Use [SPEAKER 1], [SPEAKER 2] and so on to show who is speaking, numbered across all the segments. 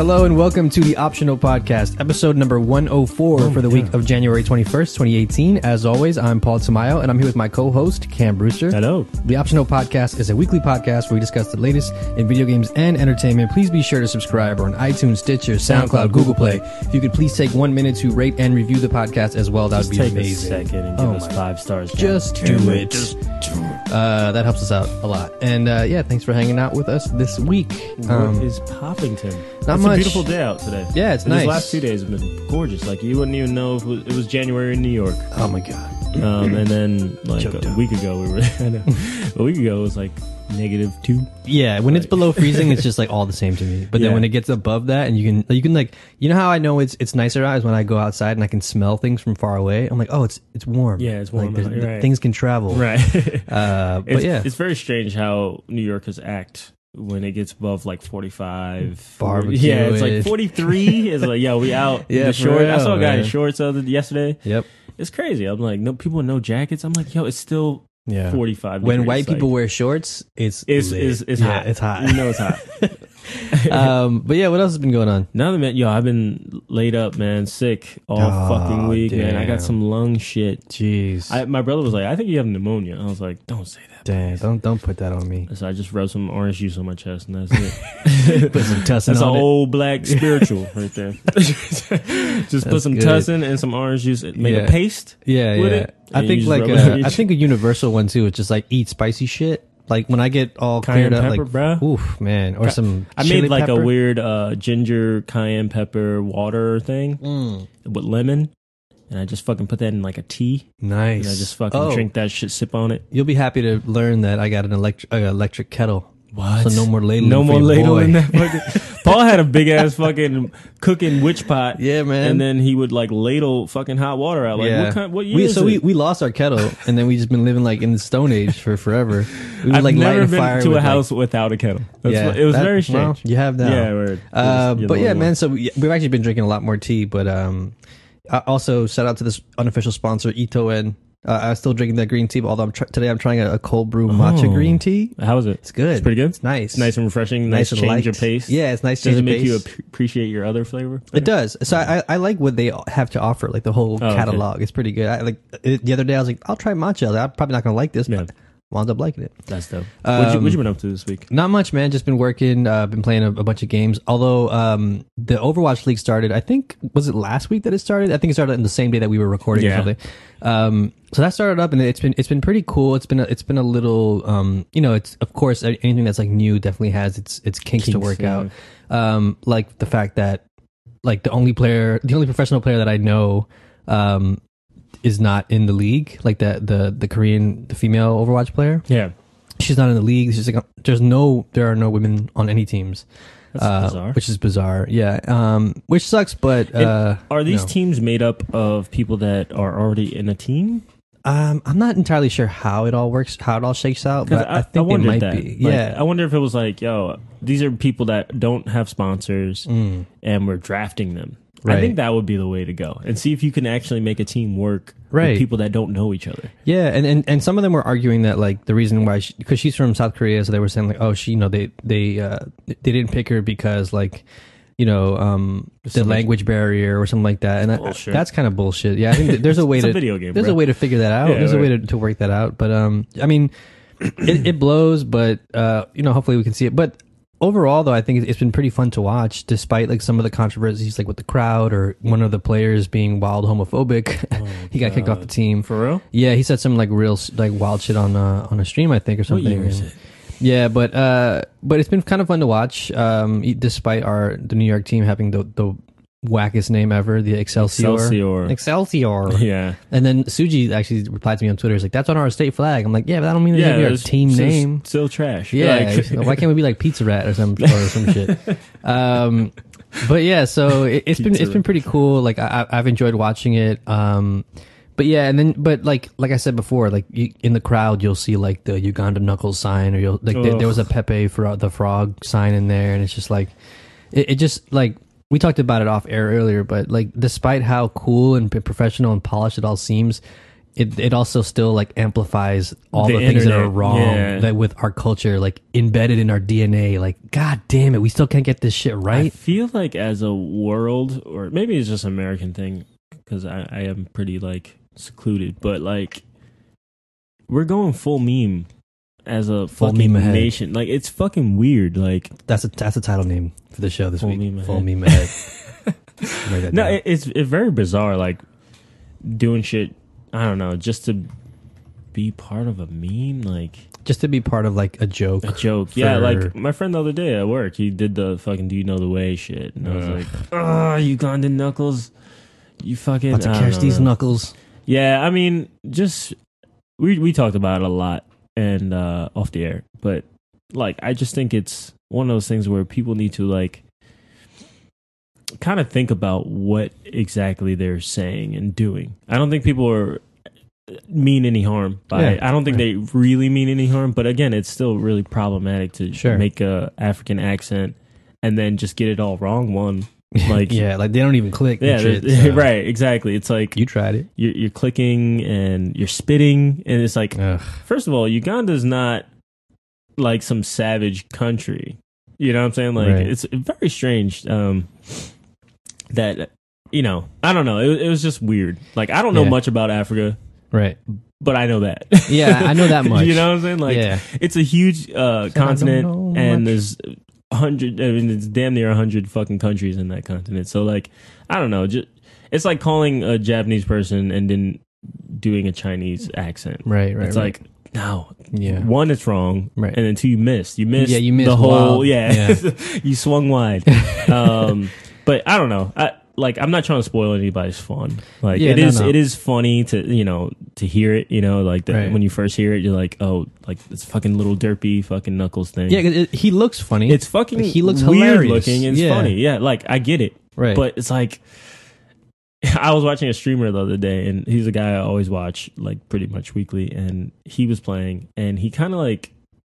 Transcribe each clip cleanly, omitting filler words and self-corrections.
[SPEAKER 1] Hello and welcome to the Optional Podcast, episode number 104 for the week of January 21st, 2018. As always, I'm Paul Tamayo, and I'm here with my co-host, Cam Brewster.
[SPEAKER 2] Hello.
[SPEAKER 1] The Optional Podcast is a weekly podcast where we discuss the latest in video games and entertainment. Please be sure to subscribe. We're on iTunes, Stitcher, SoundCloud, Google Play. If you could please take 1 minute to rate and review the podcast as well, that would be
[SPEAKER 2] take
[SPEAKER 1] amazing.
[SPEAKER 2] a second and give us 5 stars.
[SPEAKER 1] Just do it. That helps us out a lot. And yeah, thanks for hanging out with us this week.
[SPEAKER 2] What is Poppington?
[SPEAKER 1] Not
[SPEAKER 2] It's
[SPEAKER 1] much.
[SPEAKER 2] a beautiful day out today.
[SPEAKER 1] Yeah, it's
[SPEAKER 2] and
[SPEAKER 1] nice.
[SPEAKER 2] These last 2 days have been gorgeous. Like, you wouldn't even know if it was January in New York.
[SPEAKER 1] Oh my god.
[SPEAKER 2] And then, like,
[SPEAKER 1] Choked
[SPEAKER 2] a
[SPEAKER 1] up.
[SPEAKER 2] week ago, a week ago it was like -2.
[SPEAKER 1] Yeah, when it's below freezing, it's just like all the same to me. But then
[SPEAKER 2] Yeah.
[SPEAKER 1] when it gets above that, and you can like, you know how I know it's nicer out is when I go outside and I can smell things from far away. I'm like, oh, it's warm.
[SPEAKER 2] Yeah, it's warm
[SPEAKER 1] Like,
[SPEAKER 2] out, right.
[SPEAKER 1] Things can travel.
[SPEAKER 2] Right.
[SPEAKER 1] But yeah,
[SPEAKER 2] It's very strange how New Yorkers act when it gets above like 45. 40.
[SPEAKER 1] Barbecue
[SPEAKER 2] Yeah, it's like
[SPEAKER 1] it.
[SPEAKER 2] 43. It's like, yo, we out.
[SPEAKER 1] Yeah,
[SPEAKER 2] in the
[SPEAKER 1] for
[SPEAKER 2] short. I
[SPEAKER 1] real,
[SPEAKER 2] saw a guy in
[SPEAKER 1] man.
[SPEAKER 2] shorts yesterday.
[SPEAKER 1] Yep.
[SPEAKER 2] It's crazy. I'm like, no people with no jackets. I'm like, yo, it's still
[SPEAKER 1] Yeah.
[SPEAKER 2] 45.
[SPEAKER 1] When
[SPEAKER 2] degrees.
[SPEAKER 1] white people
[SPEAKER 2] Like,
[SPEAKER 1] wear shorts, it's
[SPEAKER 2] it's
[SPEAKER 1] lit.
[SPEAKER 2] hot.
[SPEAKER 1] Yeah, it's hot.
[SPEAKER 2] You know it's hot.
[SPEAKER 1] But yeah, what else has been going on?
[SPEAKER 2] Now that, man, yo, I've been laid up, man, sick all
[SPEAKER 1] Oh,
[SPEAKER 2] fucking week, man. I
[SPEAKER 1] damn.
[SPEAKER 2] got some lung shit.
[SPEAKER 1] Jeez.
[SPEAKER 2] My brother was like, I think you have pneumonia. I was like, don't say that.
[SPEAKER 1] Damn, don't put that on me.
[SPEAKER 2] So I just rubbed some orange juice on my chest, and that's it.
[SPEAKER 1] Put some tussin
[SPEAKER 2] That's an
[SPEAKER 1] on it.
[SPEAKER 2] old black spiritual right there. Just put
[SPEAKER 1] That's
[SPEAKER 2] some
[SPEAKER 1] good.
[SPEAKER 2] tussin and some orange juice. Make
[SPEAKER 1] Yeah.
[SPEAKER 2] a paste.
[SPEAKER 1] Yeah,
[SPEAKER 2] with
[SPEAKER 1] yeah.
[SPEAKER 2] it,
[SPEAKER 1] I
[SPEAKER 2] and
[SPEAKER 1] think
[SPEAKER 2] you just
[SPEAKER 1] like
[SPEAKER 2] rub it on your
[SPEAKER 1] I think a universal one too. It's just like eat spicy shit. Like when I get all
[SPEAKER 2] Cayenne
[SPEAKER 1] cleared up,
[SPEAKER 2] pepper,
[SPEAKER 1] like
[SPEAKER 2] bruh.
[SPEAKER 1] oof, man, or some.
[SPEAKER 2] I
[SPEAKER 1] chili
[SPEAKER 2] made like
[SPEAKER 1] pepper.
[SPEAKER 2] a weird ginger cayenne pepper water thing with lemon, and I just fucking put that in like a tea,
[SPEAKER 1] Nice.
[SPEAKER 2] and I just fucking drink that shit, sip on it.
[SPEAKER 1] You'll be happy to learn that I got an electric kettle.
[SPEAKER 2] What?
[SPEAKER 1] So no more ladling.
[SPEAKER 2] No
[SPEAKER 1] for
[SPEAKER 2] more
[SPEAKER 1] your
[SPEAKER 2] ladle
[SPEAKER 1] boy.
[SPEAKER 2] in that fucking. Paul had a big ass fucking cooking witch pot.
[SPEAKER 1] Yeah, man.
[SPEAKER 2] And then he would like ladle fucking hot water out. Like,
[SPEAKER 1] Yeah.
[SPEAKER 2] what year is it?
[SPEAKER 1] we lost our kettle, and then we just been living like in the Stone Age for forever. We would
[SPEAKER 2] I've
[SPEAKER 1] like light
[SPEAKER 2] never
[SPEAKER 1] a
[SPEAKER 2] been
[SPEAKER 1] fire
[SPEAKER 2] to
[SPEAKER 1] with,
[SPEAKER 2] a house without a kettle. That's
[SPEAKER 1] yeah,
[SPEAKER 2] it was
[SPEAKER 1] that-
[SPEAKER 2] very strange.
[SPEAKER 1] Well, you have that.
[SPEAKER 2] Yeah, word. You're
[SPEAKER 1] But
[SPEAKER 2] the
[SPEAKER 1] yeah,
[SPEAKER 2] only
[SPEAKER 1] man.
[SPEAKER 2] one.
[SPEAKER 1] So we've actually been drinking a lot more tea. But I also shout out to this unofficial sponsor, Itoen. I'm still drinking that green tea, but although today I'm trying a cold brew matcha
[SPEAKER 2] Oh.
[SPEAKER 1] green tea.
[SPEAKER 2] How is it?
[SPEAKER 1] It's good.
[SPEAKER 2] It's pretty good.
[SPEAKER 1] It's nice.
[SPEAKER 2] It's nice and refreshing. Nice
[SPEAKER 1] and
[SPEAKER 2] change
[SPEAKER 1] light.
[SPEAKER 2] of pace.
[SPEAKER 1] Yeah, it's nice
[SPEAKER 2] Does
[SPEAKER 1] change
[SPEAKER 2] it
[SPEAKER 1] of
[SPEAKER 2] make you
[SPEAKER 1] pace.
[SPEAKER 2] appreciate your other flavor?
[SPEAKER 1] It does. So I like what they have to offer, like the whole
[SPEAKER 2] okay.
[SPEAKER 1] catalog. It's pretty good. The other day I was like, I'll try matcha. I'm probably not gonna like this,
[SPEAKER 2] Yeah.
[SPEAKER 1] but wound up liking it.
[SPEAKER 2] That's dope. What you been up to this week?
[SPEAKER 1] Not much, man. Just been working. Been playing a bunch of games. Although the Overwatch League started, I think was it last week that it started? I think it started on the same day that we were recording or
[SPEAKER 2] Yeah.
[SPEAKER 1] something. So that started up, and it's been pretty cool. It's been a little, it's of course anything that's like new definitely has its kinks to work
[SPEAKER 2] yeah.
[SPEAKER 1] out. Like the fact that like the only professional player that I know is not in the league, like the Korean, the female Overwatch player.
[SPEAKER 2] Yeah.
[SPEAKER 1] She's not in the league. She's like, there are no women on any teams.
[SPEAKER 2] That's bizarre.
[SPEAKER 1] Which is bizarre. Yeah. Which sucks, but
[SPEAKER 2] Are these
[SPEAKER 1] no.
[SPEAKER 2] teams made up of people that are already in a team?
[SPEAKER 1] I'm not entirely sure how it all works, how it all shakes out,
[SPEAKER 2] 'Cause
[SPEAKER 1] but I think it
[SPEAKER 2] wondered
[SPEAKER 1] might
[SPEAKER 2] that.
[SPEAKER 1] be.
[SPEAKER 2] Like,
[SPEAKER 1] Yeah.
[SPEAKER 2] I wonder if it was like, yo, these are people that don't have sponsors,
[SPEAKER 1] Mm.
[SPEAKER 2] and we're drafting them.
[SPEAKER 1] Right.
[SPEAKER 2] I think that would be the way to go, and see if you can actually make a team work
[SPEAKER 1] Right.
[SPEAKER 2] with people that don't know each other.
[SPEAKER 1] Yeah, and some of them were arguing that like the reason why because she's from South Korea, so they were saying like, oh, she, they didn't pick her because like, the language barrier or something like that, and
[SPEAKER 2] Bullshit.
[SPEAKER 1] that's kind of bullshit. Yeah, I think that there's a way
[SPEAKER 2] It's
[SPEAKER 1] to
[SPEAKER 2] a video game,
[SPEAKER 1] there's
[SPEAKER 2] bro.
[SPEAKER 1] a way to figure that out.
[SPEAKER 2] Yeah,
[SPEAKER 1] There's a way
[SPEAKER 2] right.
[SPEAKER 1] to work that out. But I mean, it blows, but hopefully we can see it. But overall, though, I think it's been pretty fun to watch, despite like some of the controversies, like with the crowd or one of the players being wild homophobic. He got kicked off the team.
[SPEAKER 2] For real?
[SPEAKER 1] Yeah, he said some like real like wild shit on a stream, I think, or something.
[SPEAKER 2] year is it?
[SPEAKER 1] Yeah, but it's been kind of fun to watch. Despite the New York team having the wackest name ever, the Excelsior. Excelsior.
[SPEAKER 2] Yeah.
[SPEAKER 1] And then Suji actually replied to me on Twitter. He's like, "That's on our state flag." I'm like, "Yeah, but I don't mean that our
[SPEAKER 2] it's
[SPEAKER 1] team name."
[SPEAKER 2] still trash.
[SPEAKER 1] Yeah,
[SPEAKER 2] Like-
[SPEAKER 1] why can't we be like Pizza Rat or some shit? But yeah, so it's been pretty cool. Like I've enjoyed watching it. But yeah, and then like I said before, like in the crowd you'll see like the Uganda Knuckles sign, or there was a Pepe for the Frog sign in there, and it's just like it just like we talked about it off air earlier, but like despite how cool and professional and polished it all seems, it also still like amplifies all
[SPEAKER 2] The
[SPEAKER 1] the things that are
[SPEAKER 2] internet,
[SPEAKER 1] wrong
[SPEAKER 2] yeah.
[SPEAKER 1] that with our culture, like embedded in our DNA. Like, god damn it, we still can't get this shit
[SPEAKER 2] I
[SPEAKER 1] right.
[SPEAKER 2] feel like as a world, or maybe it's just an American thing, because I am pretty like secluded, but like we're going full meme as a
[SPEAKER 1] Full
[SPEAKER 2] fucking
[SPEAKER 1] meme ahead.
[SPEAKER 2] nation. Like it's fucking weird. Like
[SPEAKER 1] That's a title name for the show this
[SPEAKER 2] Full
[SPEAKER 1] week.
[SPEAKER 2] meme
[SPEAKER 1] Full
[SPEAKER 2] ahead.
[SPEAKER 1] meme ahead. Write that
[SPEAKER 2] no,
[SPEAKER 1] down.
[SPEAKER 2] it's very bizarre. Like doing shit. I don't know, just to be part of a meme, like
[SPEAKER 1] Just to be part of like a joke.
[SPEAKER 2] a joke. Yeah,
[SPEAKER 1] for-
[SPEAKER 2] like my friend the other day at work, he did the fucking "Do you know the way" shit, and I was like, "Oh, Ugandan knuckles, you fucking."
[SPEAKER 1] About to
[SPEAKER 2] I don't
[SPEAKER 1] catch
[SPEAKER 2] know,
[SPEAKER 1] these
[SPEAKER 2] man.
[SPEAKER 1] knuckles.
[SPEAKER 2] Yeah, I mean, just we talked about it a lot and off the air, but like I just think it's one of those things where people need to like kind of think about what exactly they're saying and doing. I don't think people are mean any harm by it.
[SPEAKER 1] Yeah,
[SPEAKER 2] I don't think they really mean any harm, but again, it's still really problematic to
[SPEAKER 1] Sure.
[SPEAKER 2] make a African accent and then just get it all wrong. One, like
[SPEAKER 1] Yeah, like they don't even click.
[SPEAKER 2] yeah,
[SPEAKER 1] and shit, so-
[SPEAKER 2] right, exactly. It's like
[SPEAKER 1] You tried it.
[SPEAKER 2] you're clicking and you're spitting, and it's like,
[SPEAKER 1] Ugh.
[SPEAKER 2] first of all, Uganda's not like some savage country. You know what I'm saying? Like
[SPEAKER 1] Right.
[SPEAKER 2] it's very strange that you know, I don't know. It was just weird. Like I don't know
[SPEAKER 1] Yeah.
[SPEAKER 2] much about Africa,
[SPEAKER 1] Right.
[SPEAKER 2] but I know that.
[SPEAKER 1] Yeah, I know that much.
[SPEAKER 2] You know what I'm saying? Like
[SPEAKER 1] yeah.
[SPEAKER 2] it's a huge
[SPEAKER 1] don't
[SPEAKER 2] continent,
[SPEAKER 1] know
[SPEAKER 2] and
[SPEAKER 1] much.
[SPEAKER 2] there's 100. I mean, it's damn near 100 fucking countries in that continent. So like, I don't know. It's like calling a Japanese person and then doing a Chinese accent.
[SPEAKER 1] Right.
[SPEAKER 2] It's like, no,
[SPEAKER 1] Yeah.
[SPEAKER 2] one, it's wrong,
[SPEAKER 1] Right.
[SPEAKER 2] and then two, you missed. You missed.
[SPEAKER 1] Yeah, you missed
[SPEAKER 2] the whole.
[SPEAKER 1] wild.
[SPEAKER 2] Yeah, you swung wide. But I don't know. I'm not trying to spoil anybody's fun. Like
[SPEAKER 1] Yeah,
[SPEAKER 2] it
[SPEAKER 1] no,
[SPEAKER 2] is.
[SPEAKER 1] no.
[SPEAKER 2] It is funny to hear it. Like
[SPEAKER 1] Right.
[SPEAKER 2] when you first hear it, you're like, oh, like this fucking little derpy fucking Knuckles thing.
[SPEAKER 1] Yeah, 'cause he looks funny.
[SPEAKER 2] It's fucking.
[SPEAKER 1] He looks
[SPEAKER 2] weird
[SPEAKER 1] hilarious.
[SPEAKER 2] looking. And it's
[SPEAKER 1] Yeah.
[SPEAKER 2] funny. Yeah, like I get it.
[SPEAKER 1] right.
[SPEAKER 2] But it's like, I was watching a streamer the other day, and he's a guy I always watch, like pretty much weekly, and he was playing, and he kind of like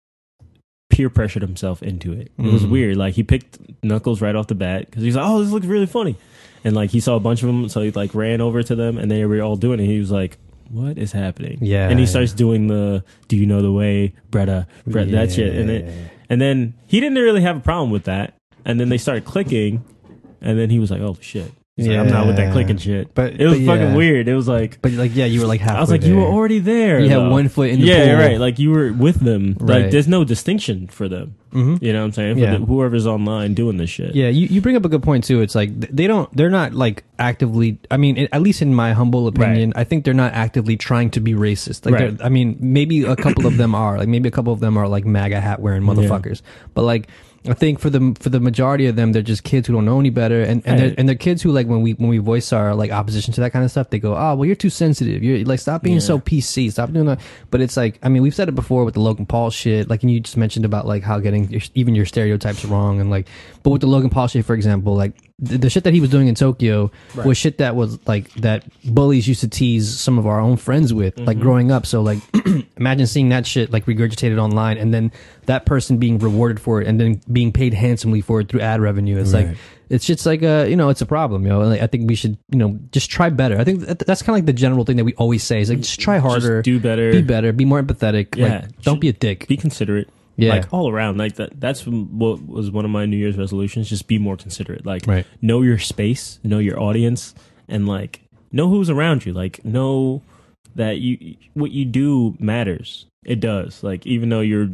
[SPEAKER 2] peer pressured himself into it. It was
[SPEAKER 1] Mm.
[SPEAKER 2] weird. Like he picked Knuckles right off the bat because he's like, "Oh, this looks really funny," and like he saw a bunch of them, so he like ran over to them, and they were all doing it. He was like, "What is happening?"
[SPEAKER 1] Yeah,
[SPEAKER 2] and he
[SPEAKER 1] yeah.
[SPEAKER 2] starts doing the "Do you know the way, Bretta?" that shit, and then he didn't really have a problem with that, and then they started clicking, and then he was like, "Oh shit." He's like, I'm not with that
[SPEAKER 1] Yeah.
[SPEAKER 2] clicking shit.
[SPEAKER 1] But-
[SPEAKER 2] it was
[SPEAKER 1] but
[SPEAKER 2] fucking
[SPEAKER 1] yeah.
[SPEAKER 2] weird. It was like,
[SPEAKER 1] But like, yeah, you were like halfway
[SPEAKER 2] I was like,
[SPEAKER 1] there.
[SPEAKER 2] you were already there.
[SPEAKER 1] You had
[SPEAKER 2] though.
[SPEAKER 1] one foot in the
[SPEAKER 2] yeah,
[SPEAKER 1] pool.
[SPEAKER 2] right. Like you were with them.
[SPEAKER 1] Right.
[SPEAKER 2] Like there's no distinction for them.
[SPEAKER 1] Mm-hmm.
[SPEAKER 2] You know what I'm saying? For
[SPEAKER 1] Yeah.
[SPEAKER 2] whoever's online doing this shit.
[SPEAKER 1] Yeah, you bring up a good point too. It's like they're not like actively. I mean, at least in my humble opinion, I think they're not actively trying to be racist. Like,
[SPEAKER 2] Right.
[SPEAKER 1] I mean, maybe a couple of them are. Like, maybe a couple of them are like MAGA hat wearing motherfuckers. But like, I think for the majority of them, they're just kids who don't know any better, and
[SPEAKER 2] Right.
[SPEAKER 1] they're kids who like when we voice our like opposition to that kind of stuff, they go, oh well, you're too sensitive. You're like, stop being
[SPEAKER 2] Yeah.
[SPEAKER 1] so PC. Stop doing that. But it's like, I mean, we've said it before with the Logan Paul shit. Like, and you just mentioned about like how getting even your stereotypes wrong, and like, but with the Logan Paul shit, for example, like the shit that he was doing in Tokyo was shit that was like that bullies used to tease some of our own friends with, like growing up. So like, imagine seeing that shit like regurgitated online, and then that person being rewarded for it, and then being paid handsomely for it through ad revenue. It's like, it's just like it's a problem, Like, I think we should, just try better. I think that's kind of like the general thing that we always say is like, just try harder,
[SPEAKER 2] Just do better.
[SPEAKER 1] be better, be more empathetic.
[SPEAKER 2] Yeah.
[SPEAKER 1] Like, don't be a dick.
[SPEAKER 2] Be considerate.
[SPEAKER 1] Yeah.
[SPEAKER 2] Like all around. Like that's what was one of my New Year's resolutions. Just be more considerate. Like
[SPEAKER 1] Right.
[SPEAKER 2] know your space, know your audience, and like know who's around you. Like know that what you do matters. It does. Like even though you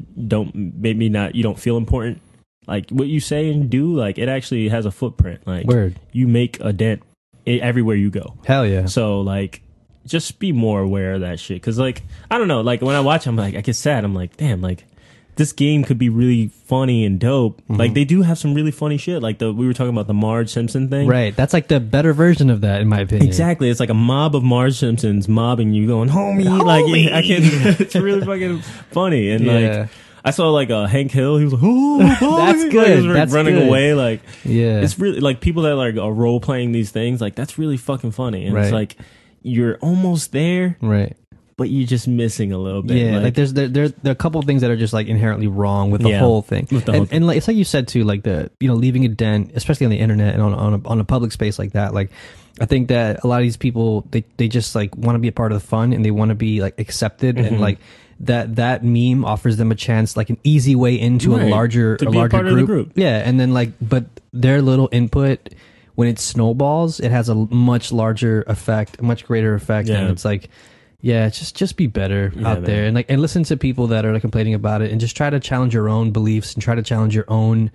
[SPEAKER 2] don't feel important, like what you say and do, like it actually has a footprint. Like
[SPEAKER 1] Word.
[SPEAKER 2] you make a dent everywhere you go.
[SPEAKER 1] Hell yeah.
[SPEAKER 2] So like just be more aware of that shit. Because like I don't know, like when I watch, I'm like I get sad. I'm like damn, like this game could be really funny and dope. Like they do have some really funny shit. Like we were talking about the Marge Simpson thing.
[SPEAKER 1] Right. That's like the better version of that, in my opinion.
[SPEAKER 2] Exactly. It's like a mob of Marge Simpsons mobbing you, going homie. Like I can't. It's really fucking funny. And
[SPEAKER 1] Yeah.
[SPEAKER 2] like I saw like Hank Hill. He was like, oh,
[SPEAKER 1] That's
[SPEAKER 2] like,
[SPEAKER 1] good.
[SPEAKER 2] he was like,
[SPEAKER 1] That's
[SPEAKER 2] running
[SPEAKER 1] good.
[SPEAKER 2] away. Like
[SPEAKER 1] Yeah.
[SPEAKER 2] it's really like people that like are role playing these things. Like that's really fucking funny. And
[SPEAKER 1] Right.
[SPEAKER 2] it's like you're almost there.
[SPEAKER 1] Right.
[SPEAKER 2] but you're just missing a little bit.
[SPEAKER 1] Yeah, like there's there are a couple of things that are just like inherently wrong with the whole thing. And like, it's like you said too, like the leaving a dent, especially on the internet and on a public space like that. Like I think that a lot of these people they just like want to be a part of the fun and they want to be like accepted and like that meme offers them a chance, like an easy way into a larger group. Yeah, and then like but their little input, when it snowballs, it has a much larger effect, a much greater effect, and it's like. Yeah, just be better out there and like and listen to people that are like complaining about it and just try to challenge your own beliefs and try to challenge your own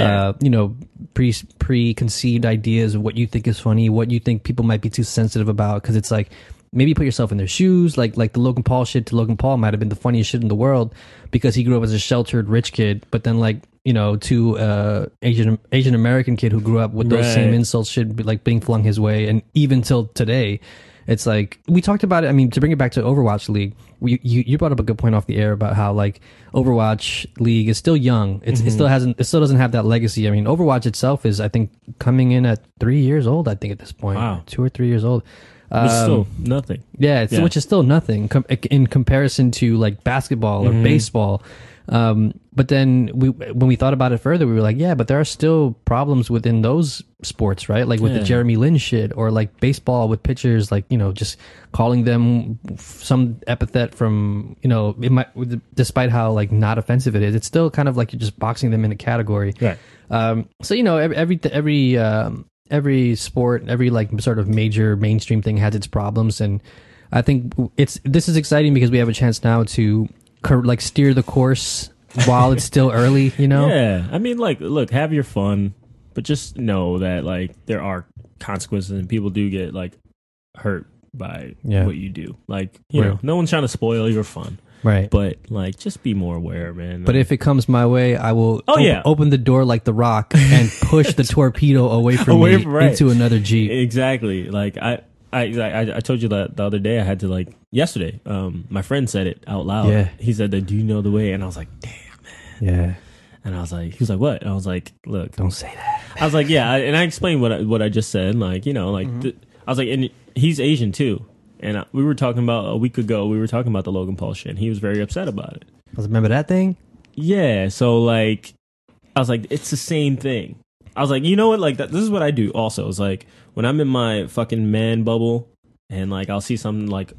[SPEAKER 1] preconceived ideas of what you think is funny, what you think people might be too sensitive about, because it's like maybe put yourself in their shoes, like the Logan Paul shit to Logan Paul might have been the funniest shit in the world because he grew up as a sheltered rich kid, but then like to Asian American kid who grew up with those same insults should be like being flung his way, and even till today. It's like we talked about it. I mean, to bring it back to Overwatch League, you brought up a good point off the air about how like Overwatch League is still young. It still doesn't have that legacy. I mean, Overwatch itself is, I think, coming in at 3 years old. I think at this point, 2 or 3 years old.
[SPEAKER 2] It's still nothing.
[SPEAKER 1] Yeah, which is still nothing in comparison to like basketball or baseball. But then when we thought about it further, we were like, yeah, but there are still problems within those sports, right? Like with the Jeremy Lin shit, or like baseball with pitchers, like, just calling them some epithet from, it might, despite how like not offensive it is, it's still kind of like you're just boxing them in a category.
[SPEAKER 2] Right.
[SPEAKER 1] So, every sport, every like sort of major mainstream thing has its problems. And I think this is exciting because we have a chance now to like steer the course while it's still early,
[SPEAKER 2] Yeah, I mean, like, look, have your fun, but just know that like there are consequences and people do get like hurt by what you do. Like, you know, no one's trying to spoil your fun,
[SPEAKER 1] right?
[SPEAKER 2] But like, just be more aware, man.
[SPEAKER 1] But if it comes my way, I will open the door like The Rock and push the torpedo away from me into another Jeep.
[SPEAKER 2] Exactly. Like I told you that the other day. I had to like yesterday. My friend said it out loud.
[SPEAKER 1] Yeah.
[SPEAKER 2] He said that, do you know the way? And I was like, damn, man.
[SPEAKER 1] Yeah.
[SPEAKER 2] And I was like, he was like, what? And I was like, look,
[SPEAKER 1] don't say that.
[SPEAKER 2] I was like, yeah. And I explained what I just said. Like, I was like, and he's Asian too. And we were talking about a week ago. We were talking about the Logan Paul shit. And he was very upset about it.
[SPEAKER 1] Remember that thing?
[SPEAKER 2] Yeah. So like, I was like, it's the same thing. I was like, you know what? Like this is what I do. Also, it's like when I'm in my fucking man bubble, and like I'll see something like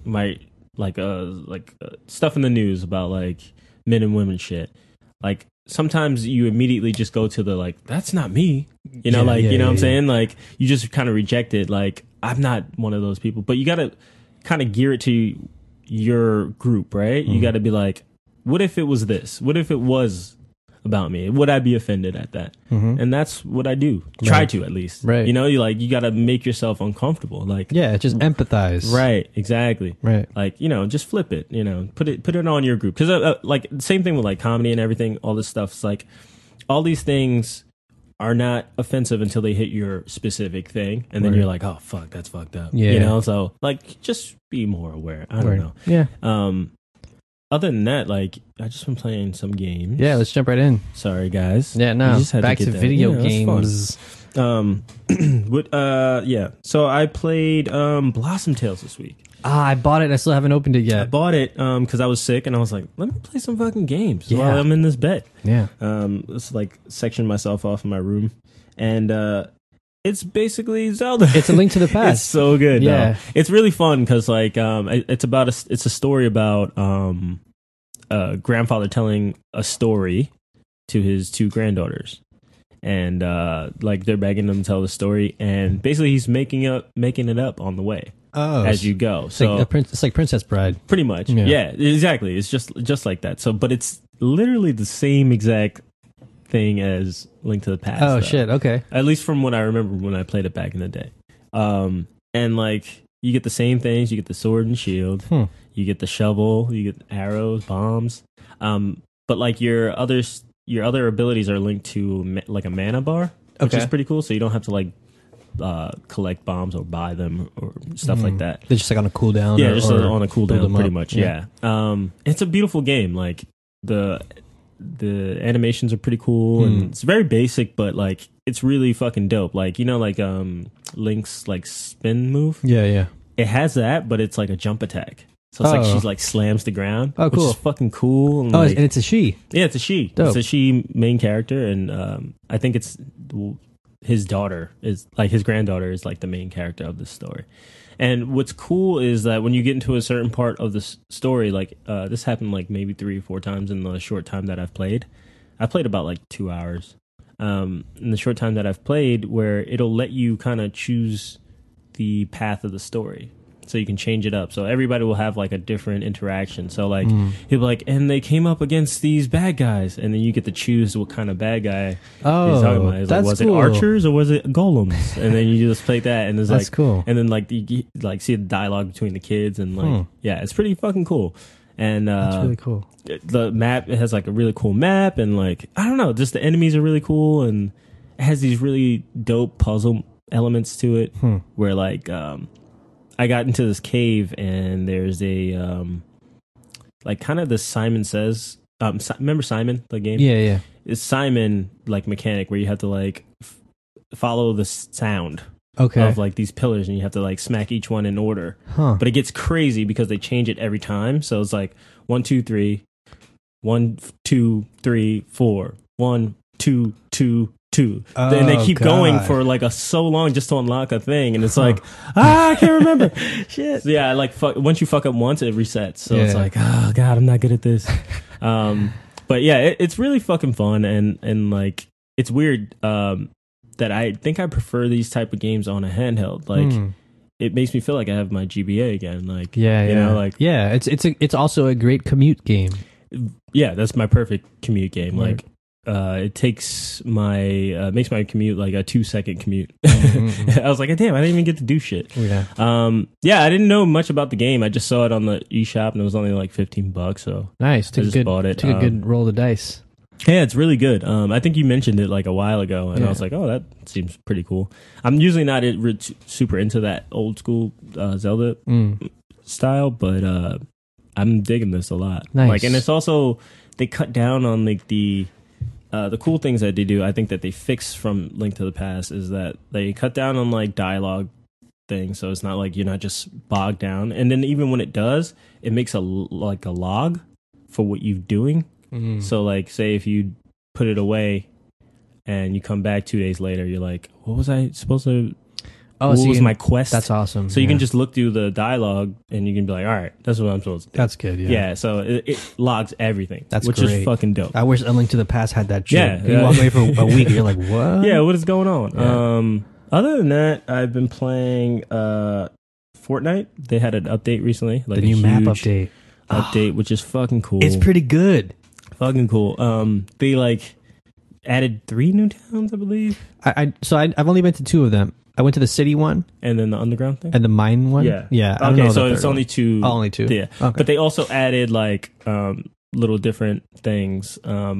[SPEAKER 2] stuff in the news about like men and women shit. Like sometimes you immediately just go to the like, that's not me. You know what I'm saying? Like you just kind of reject it. Like I'm not one of those people. But you got to kind of gear it to your group, right? You got to be like, what if it was this? What if it was about me? Would I be offended at that? And that's what I do. Try to, at least.
[SPEAKER 1] Right.
[SPEAKER 2] You got to make yourself uncomfortable. Like,
[SPEAKER 1] yeah, just empathize.
[SPEAKER 2] Right. Exactly.
[SPEAKER 1] Right.
[SPEAKER 2] Like, just flip it. Put it on your group. Because like same thing with like comedy and everything. All this stuff. It's like all these things are not offensive until they hit your specific thing, and then you're like, oh fuck, that's fucked up.
[SPEAKER 1] Yeah.
[SPEAKER 2] So like, just be more aware. I don't know.
[SPEAKER 1] Yeah.
[SPEAKER 2] Other than that, like, I just been playing some games.
[SPEAKER 1] Yeah, let's jump right in.
[SPEAKER 2] Sorry, guys.
[SPEAKER 1] Yeah, no. Back to video games.
[SPEAKER 2] Yeah. So I played Blossom Tales this week.
[SPEAKER 1] I bought it. I still haven't opened it yet.
[SPEAKER 2] I bought it because I was sick, and I was like, let me play some fucking games while I'm in this bed.
[SPEAKER 1] Yeah.
[SPEAKER 2] It's like section myself off in my room, and it's basically Zelda.
[SPEAKER 1] It's A Link to the Past.
[SPEAKER 2] It's so good.
[SPEAKER 1] Yeah,
[SPEAKER 2] it's really fun because like it's a story about a grandfather telling a story to his two granddaughters, and like they're begging him to tell the story, and basically he's making it up on the way as you go. So
[SPEAKER 1] it's like Princess Bride,
[SPEAKER 2] pretty much. Yeah, exactly. It's just like that. So, but it's literally the same exact thing as Link to the Past.
[SPEAKER 1] Oh shit, okay.
[SPEAKER 2] At least from what I remember when I played it back in the day. And like you get the same things, you get the sword and shield, you get the shovel, you get arrows, bombs. But like your other abilities are linked to like a mana bar, which is pretty cool, so you don't have to like collect bombs or buy them or stuff like that.
[SPEAKER 1] They're just like on a cooldown.
[SPEAKER 2] Yeah, just on a cooldown pretty much. Yeah. It's a beautiful game. Like the animations are pretty cool, and it's very basic, but like it's really fucking dope. Like Link's like spin move.
[SPEAKER 1] Yeah.
[SPEAKER 2] It has that, but it's like a jump attack. So it's like she's like slams the ground.
[SPEAKER 1] Oh, cool.
[SPEAKER 2] Which is fucking cool. And
[SPEAKER 1] and it's a she.
[SPEAKER 2] Yeah, it's a she.
[SPEAKER 1] Dope.
[SPEAKER 2] It's a she main character, and I think it's his daughter is like his granddaughter is like the main character of this story. And what's cool is that when you get into a certain part of the story, like this happened like maybe 3 or 4 times in the short time that I've played. I played about like 2 hours. In the short time that I've played, where it'll let you kind of choose the path of the story. So you can change it up. So everybody will have like a different interaction. So like he'll be like, and they came up against these bad guys, and then you get to choose what kind of bad guy he's talking about. He's
[SPEAKER 1] that's
[SPEAKER 2] like, was
[SPEAKER 1] cool.
[SPEAKER 2] it archers or was it golems? And then you just play that, and it's
[SPEAKER 1] That's
[SPEAKER 2] like
[SPEAKER 1] cool.
[SPEAKER 2] And then like you like see the dialogue between the kids, and like yeah, it's pretty fucking cool. And
[SPEAKER 1] That's really cool.
[SPEAKER 2] The map, it has like a really cool map, and like I don't know, just the enemies are really cool, and it has these really dope puzzle elements to it where like I got into this cave, and there's a like kind of the Simon Says remember Simon, the game?
[SPEAKER 1] Yeah.
[SPEAKER 2] It's Simon like mechanic where you have to like follow the sound of like these pillars, and you have to like smack each one in order. But it gets crazy because they change it every time. So it's like 1 2 3 1 2 3 4 1 2 2 2, and they keep going for like so long just to unlock a thing, and it's like I can't remember. Shit. So yeah, like once you fuck up once, it resets. So it's like, oh god, I'm not good at this. But yeah, it's really fucking fun, and like it's weird that I think I prefer these type of games on a handheld. Like it makes me feel like I have my GBA again. Like you know, like
[SPEAKER 1] it's also a great commute game.
[SPEAKER 2] Yeah, that's my perfect commute game. Like it takes my makes my commute like a 2-second commute. I was like, damn, I didn't even get to do shit.
[SPEAKER 1] Yeah.
[SPEAKER 2] I didn't know much about the game. I just saw it on the eShop, and it was only like $15. So
[SPEAKER 1] nice.
[SPEAKER 2] I just bought it.
[SPEAKER 1] Took a good roll of the dice.
[SPEAKER 2] Yeah, it's really good. I think you mentioned it like a while ago, and I was like, oh, that seems pretty cool. I'm usually not super into that old school Zelda style, but I'm digging this a lot.
[SPEAKER 1] Nice.
[SPEAKER 2] Like, and it's also they cut down on like the cool things that they do. I think that they fix from Link to the Past is that they cut down on like dialogue things, so it's not like you're not just bogged down. And then even when it does, it makes a log for what you're doing. So like, say if you put it away and you come back 2 days later, you're like, what was I supposed to? What was my quest?
[SPEAKER 1] That's awesome.
[SPEAKER 2] So you can just look through the dialogue, and you can be like, all right, that's what I'm supposed to do.
[SPEAKER 1] That's good. Yeah.
[SPEAKER 2] So it logs everything. Which
[SPEAKER 1] great.
[SPEAKER 2] is fucking dope.
[SPEAKER 1] I wish A Link to the Past had that shit.
[SPEAKER 2] Yeah.
[SPEAKER 1] You walk away for a week, and you're like, what?
[SPEAKER 2] Yeah, what is going on?
[SPEAKER 1] Yeah.
[SPEAKER 2] Other than that, I've been playing Fortnite. They had an update recently, like
[SPEAKER 1] the new map update,
[SPEAKER 2] which is fucking cool.
[SPEAKER 1] It's pretty good.
[SPEAKER 2] Fucking cool. They like added 3 new towns, I believe.
[SPEAKER 1] I've only been to 2 of them. I went to the city one,
[SPEAKER 2] and then the underground thing,
[SPEAKER 1] and the mine one.
[SPEAKER 2] Yeah.
[SPEAKER 1] I don't know
[SPEAKER 2] so it's only 2.
[SPEAKER 1] Oh, only 2.
[SPEAKER 2] Yeah,
[SPEAKER 1] okay.
[SPEAKER 2] But they also added like little different things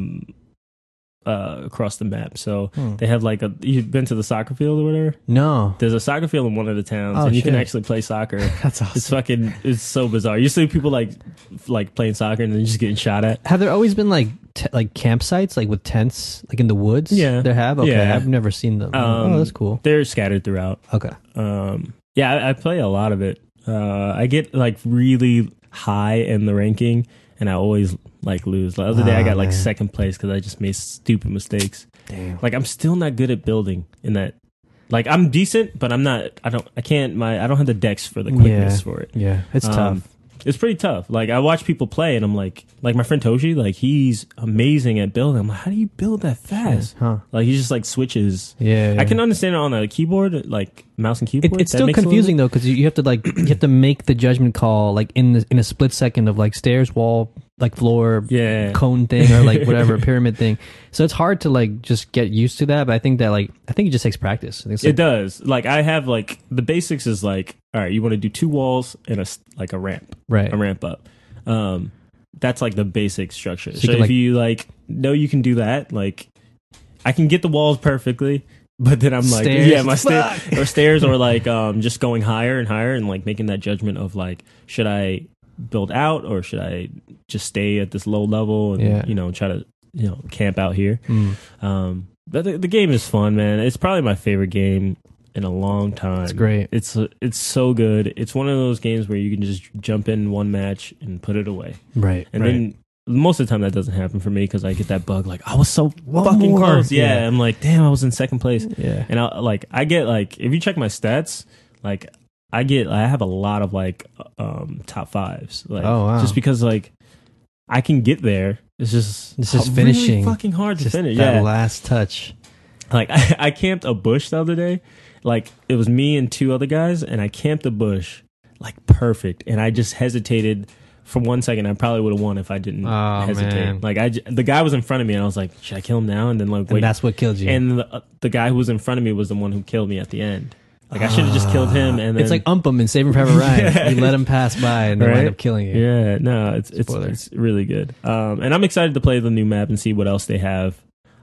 [SPEAKER 2] across the map. So they have like you've been to the soccer field or whatever?
[SPEAKER 1] No.
[SPEAKER 2] There's a soccer field in one of the towns, and you can actually play soccer.
[SPEAKER 1] That's awesome.
[SPEAKER 2] It's so bizarre. You see people like playing soccer and then just getting shot at.
[SPEAKER 1] Have there always been like campsites like with tents like in the woods?
[SPEAKER 2] Yeah.
[SPEAKER 1] There have? Okay.
[SPEAKER 2] Yeah.
[SPEAKER 1] I've never seen them. That's cool.
[SPEAKER 2] They're scattered throughout.
[SPEAKER 1] Okay.
[SPEAKER 2] I play a lot of it. I get like really high in the ranking, and I always like lose. The other day I got like second place because I just made stupid mistakes.
[SPEAKER 1] Damn.
[SPEAKER 2] Like I'm still not good at building in that. Like I'm decent, but I'm not. I don't have the dex for the quickness for it.
[SPEAKER 1] Yeah, it's tough.
[SPEAKER 2] It's pretty tough. Like I watch people play, and I'm like my friend Toshi, like he's amazing at building. I'm like, how do you build that fast?
[SPEAKER 1] Huh.
[SPEAKER 2] Like he just like switches.
[SPEAKER 1] Yeah.
[SPEAKER 2] I can understand it on a keyboard, like mouse and keyboard.
[SPEAKER 1] It's still confusing though, because you have to make the judgment call like in a split second of like stairs, wall, like floor, cone thing, or like whatever pyramid thing. So it's hard to like just get used to that. But I think it just takes practice. I think
[SPEAKER 2] it does. Like I have like the basics is like, all right, you want to do 2 walls and a ramp,
[SPEAKER 1] right?
[SPEAKER 2] A ramp up. That's like the basic structure. So if you like know you can do that, like I can get the walls perfectly. But then I'm like,
[SPEAKER 1] stairs.
[SPEAKER 2] stairs or like just going higher and higher and like making that judgment of like, should I build out or should I just stay at this low level and try to camp out here. But the game is fun, man. It's probably my favorite game in a long time.
[SPEAKER 1] It's great.
[SPEAKER 2] It's so good. It's one of those games where you can just jump in one match and put it away.
[SPEAKER 1] Right.
[SPEAKER 2] And then most of the time that doesn't happen for me because I get that bug like I was so
[SPEAKER 1] One
[SPEAKER 2] fucking
[SPEAKER 1] more.
[SPEAKER 2] close. Yeah.
[SPEAKER 1] Yeah.
[SPEAKER 2] I'm like, damn, I was in second place.
[SPEAKER 1] Yeah.
[SPEAKER 2] And I get like, if you check my stats, like I have a lot of like top fives. Like,
[SPEAKER 1] oh wow.
[SPEAKER 2] just because like I can get there. It's just
[SPEAKER 1] finishing.
[SPEAKER 2] really fucking hard to
[SPEAKER 1] Just
[SPEAKER 2] finish.
[SPEAKER 1] that
[SPEAKER 2] Yeah.
[SPEAKER 1] last touch.
[SPEAKER 2] Like I camped a bush the other day. Like it was me and two other guys, and I camped a bush like perfect. And I just hesitated for 1 second. I probably would have won if I didn't hesitate.
[SPEAKER 1] Man.
[SPEAKER 2] Like the guy was in front of me, and I was like, should I kill him now? And then like wait.
[SPEAKER 1] And that's what killed you.
[SPEAKER 2] And the guy who was in front of me was the one who killed me at the end. Like I should have just killed him. And then
[SPEAKER 1] it's like Ump 'em and Save 'em Forever Ryan. You let him pass by and they wind up killing you.
[SPEAKER 2] Yeah, no, it's really good. And I'm excited to play the new map and see what else they have.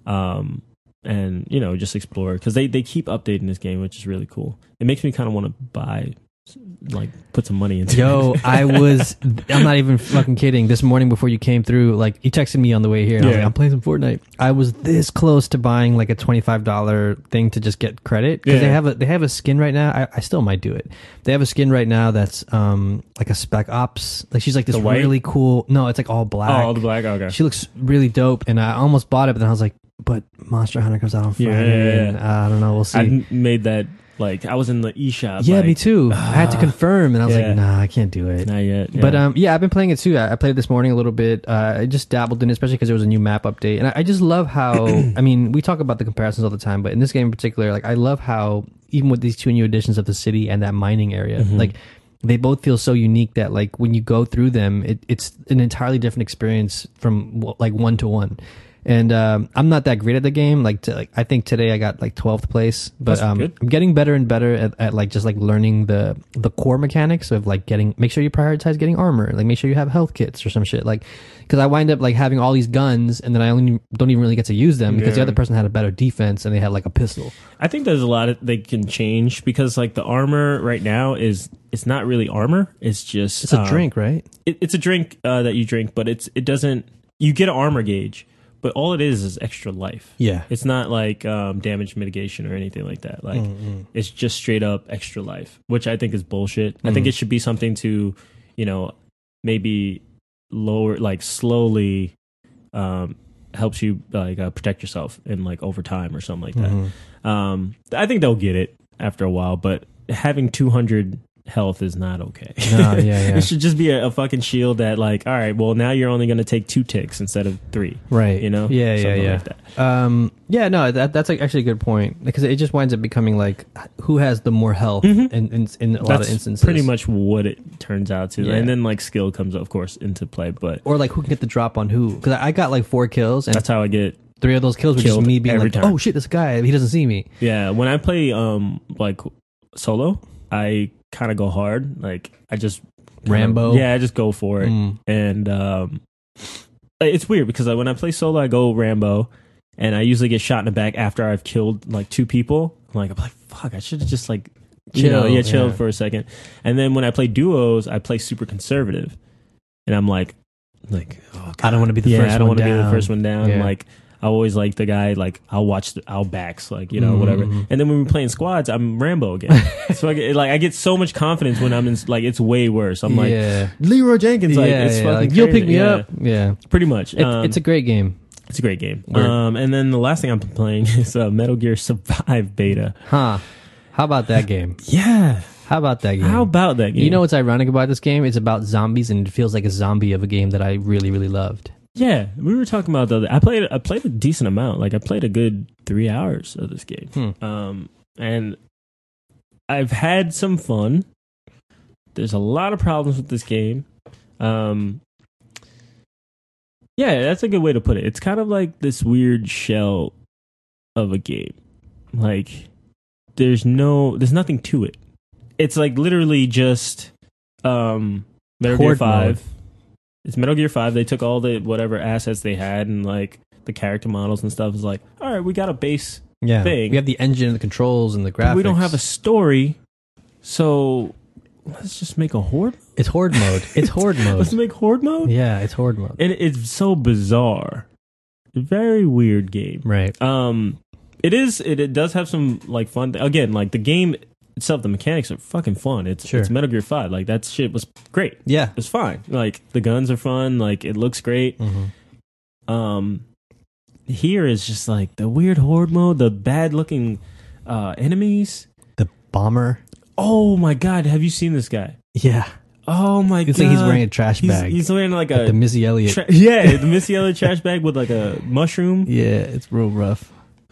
[SPEAKER 2] And you know, just explore because they keep updating this game, which is really cool. It makes me kind of want to buy, like, put some money into it.
[SPEAKER 1] I'm not even fucking kidding. This morning before you came through, like, you texted me on the way here. And I was like, I'm playing some Fortnite. I was this close to buying like a $25 thing to just get credit because they have a skin right now. I still might do it. They have a skin right now that's like a Spec Ops. Like she's like this really cool. No, it's like all black.
[SPEAKER 2] Oh, all the black. Okay.
[SPEAKER 1] She looks really dope, and I almost bought it, but then I was like, but Monster Hunter comes out on Friday. And, I don't know. We'll see.
[SPEAKER 2] I made that. Like I was in the eShop.
[SPEAKER 1] Yeah,
[SPEAKER 2] like,
[SPEAKER 1] me too. I had to confirm, and I was like, nah, I can't do it.
[SPEAKER 2] Not yet. Yeah.
[SPEAKER 1] But I've been playing it too. I played it this morning a little bit. I just dabbled in it, especially because there was a new map update, and I just love how. I mean, we talk about the comparisons all the time, but in this game in particular, like I love how even with these two new additions of the city and that mining area, like they both feel so unique that like when you go through them, it's an entirely different experience from like one to one. And I'm not that great at the game. I think today I got like 12th place, but I'm getting better and better at like just like learning the core mechanics of like make sure you prioritize getting armor, like make sure you have health kits or some shit. Like, because I wind up like having all these guns and then I don't even really get to use them because the other person had a better defense and they had like a pistol.
[SPEAKER 2] I think there's a lot they can change because like the armor right now it's not really armor. It's
[SPEAKER 1] a drink, right?
[SPEAKER 2] It's a drink that you drink, but it doesn't. You get an armor gauge. But all it is extra life. Yeah. It's not like damage mitigation or anything like that. Like it's just straight up extra life, which I think is bullshit. I think it should be something to, you know, maybe lower, like slowly helps you like protect yourself in like over time or something like that. I think they'll get it after a while, but having 200 health is not okay.
[SPEAKER 1] No, yeah.
[SPEAKER 2] It should just be a fucking shield that like, all right, well now you're only going to take 2 ticks instead of 3.
[SPEAKER 1] Right.
[SPEAKER 2] You know?
[SPEAKER 1] Yeah.
[SPEAKER 2] Like that.
[SPEAKER 1] No, that's like actually a good point because it just winds up becoming like who has the more health in a lot of instances.
[SPEAKER 2] Pretty much what it turns out to. Yeah. And then like skill comes of course into play, but
[SPEAKER 1] or like who can get the drop on who. Because I got like 4 kills and
[SPEAKER 2] that's how I get
[SPEAKER 1] 3 of those kills were just me being like,
[SPEAKER 2] time.
[SPEAKER 1] oh shit, this guy, he doesn't see me.
[SPEAKER 2] Yeah, when I play like solo, I kind of go hard. Like I just
[SPEAKER 1] Rambo.
[SPEAKER 2] I just go for it. And it's weird because when I play solo, I go Rambo, and I usually get shot in the back after I've killed like 2 people. I'm like, fuck, I should have just like chilled for a second. And then when I play duos, I play super conservative, and I'm like, oh, God.
[SPEAKER 1] I don't want to be the first one down.
[SPEAKER 2] I don't want to be the first one down. Yeah. Like I always like the guy, like I'll watch our backs, like, you know, whatever. And then when we're playing squads, I'm Rambo again. So I get so much confidence when I'm in, like, it's way worse. I'm like, Leroy Jenkins, like, it's fucking
[SPEAKER 1] like, you'll pick me up. Yeah.
[SPEAKER 2] Pretty much.
[SPEAKER 1] It's a great game.
[SPEAKER 2] It's a great game. And then the last thing I'm playing is Metal Gear Survive beta.
[SPEAKER 1] Huh. How about that game?
[SPEAKER 2] Yeah.
[SPEAKER 1] How about that game?
[SPEAKER 2] How about that game?
[SPEAKER 1] You know what's ironic about this game? It's about zombies and it feels like a zombie of a game that I really, really loved.
[SPEAKER 2] Yeah, we were talking about the other. I played a decent amount. Like I played a good 3 hours of this game. And I've had some fun. There's a lot of problems with this game. Yeah, that's a good way to put it. It's kind of like this weird shell of a game. Like there's nothing to it. It's like literally just Metal Gear 5. It's Metal Gear 5. They took all the whatever assets they had and like the character models and stuff. It's like, all right, we got a base thing.
[SPEAKER 1] We have the engine and the controls and the graphics.
[SPEAKER 2] But we don't have a story, so let's just make a horde.
[SPEAKER 1] It's horde mode. It's horde mode.
[SPEAKER 2] Let's make horde mode.
[SPEAKER 1] Yeah, it's horde mode,
[SPEAKER 2] and it's so bizarre. Very weird game,
[SPEAKER 1] right?
[SPEAKER 2] It is. It does have some like fun. Again, like the game itself, the mechanics are fucking fun. It's Metal Gear 5. Like that shit was great.
[SPEAKER 1] Yeah,
[SPEAKER 2] it's fine. Like the guns are fun. Like it looks great. Here is just like the weird horde mode, the bad looking enemies,
[SPEAKER 1] the bomber.
[SPEAKER 2] Oh my god, have you seen this guy?
[SPEAKER 1] Yeah.
[SPEAKER 2] Oh my god!
[SPEAKER 1] It's like he's wearing a trash bag.
[SPEAKER 2] He's wearing like
[SPEAKER 1] the Missy Elliott.
[SPEAKER 2] The Missy Elliott trash bag with like a mushroom.
[SPEAKER 1] Yeah, it's real rough.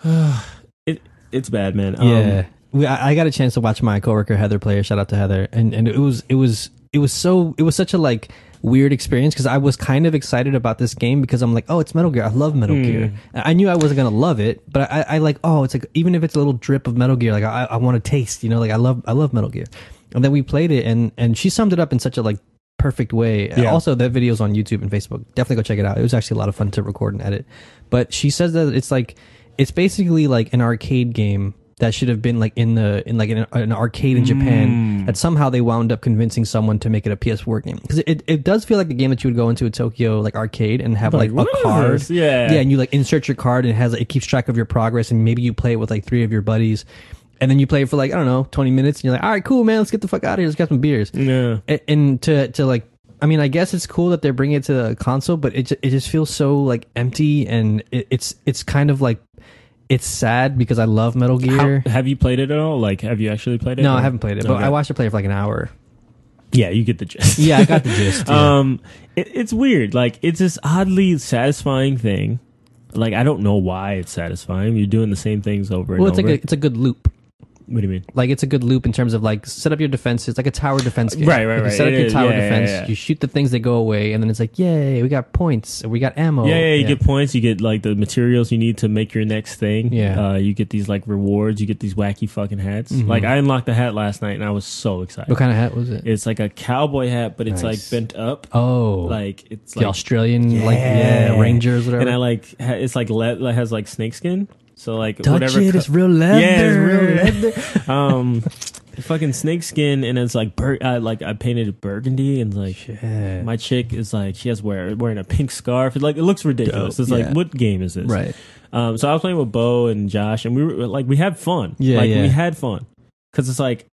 [SPEAKER 2] It's bad, man.
[SPEAKER 1] Yeah, I got a chance to watch my coworker Heather play. Shout out to Heather, and it was such a like weird experience because I was kind of excited about this game because I'm like, oh, it's Metal Gear. I love Metal Gear. I knew I wasn't gonna love it, but I like, oh, it's like even if it's a little drip of Metal Gear, like I want to taste, like I love Metal Gear. And then we played it, and she summed it up in such a like perfect way. Yeah. Also, that video's on YouTube and Facebook. Definitely go check it out. It was actually a lot of fun to record and edit. But she says that it's basically like an arcade game that should have been like in an arcade in Japan. That somehow they wound up convincing someone to make it a PS4 game because it does feel like a game that you would go into a Tokyo like arcade and have like a card. Yeah, and you like insert your card and it keeps track of your progress and maybe you play it with like 3 of your buddies. And then you play for like, I don't know, 20 minutes and you're like, all right, cool, man, let's get the fuck out of here. Let's get some beers. Yeah. And to like, I mean, I guess it's cool that they're bringing it to the console, but it just feels so like empty and it's kind of like, it's sad because I love Metal Gear.
[SPEAKER 2] Have you played it at all? Like, have you actually played it?
[SPEAKER 1] No, I haven't played it, but I watched it play for like an hour.
[SPEAKER 2] Yeah, you get the gist.
[SPEAKER 1] Yeah, I got the gist. Yeah.
[SPEAKER 2] It's weird. Like, it's this oddly satisfying thing. Like, I don't know why it's satisfying. You're doing the same things over and over.
[SPEAKER 1] Well, it's a good loop.
[SPEAKER 2] What do you mean?
[SPEAKER 1] Like, it's a good loop in terms of, like, set up your defense. It's like a tower defense game.
[SPEAKER 2] Right.
[SPEAKER 1] You set up your tower defense, you shoot the things that go away, and then it's like, yay, we got points, we got ammo.
[SPEAKER 2] Yeah, you get points, you get, like, the materials you need to make your next thing.
[SPEAKER 1] Yeah.
[SPEAKER 2] You get these, like, rewards, you get these wacky fucking hats. Like, I unlocked a hat last night, and I was so excited.
[SPEAKER 1] What kind of hat was it?
[SPEAKER 2] It's like a cowboy hat, but it's, like, bent up.
[SPEAKER 1] Oh.
[SPEAKER 2] Like, it's,
[SPEAKER 1] the
[SPEAKER 2] like...
[SPEAKER 1] Australian, Rangers, whatever.
[SPEAKER 2] And I, like, it's, like, has, like, snakeskin. So like
[SPEAKER 1] Touch
[SPEAKER 2] whatever,
[SPEAKER 1] it's real leather.
[SPEAKER 2] Yeah, it's real leather. Fucking snakeskin, and it's like I painted it burgundy, and like
[SPEAKER 1] shit.
[SPEAKER 2] My chick is like she has wearing a pink scarf. Like it looks ridiculous. Dope. It's like what game is this?
[SPEAKER 1] Right.
[SPEAKER 2] So I was playing with Bo and Josh, and we had fun.
[SPEAKER 1] Yeah,
[SPEAKER 2] we had fun because it's like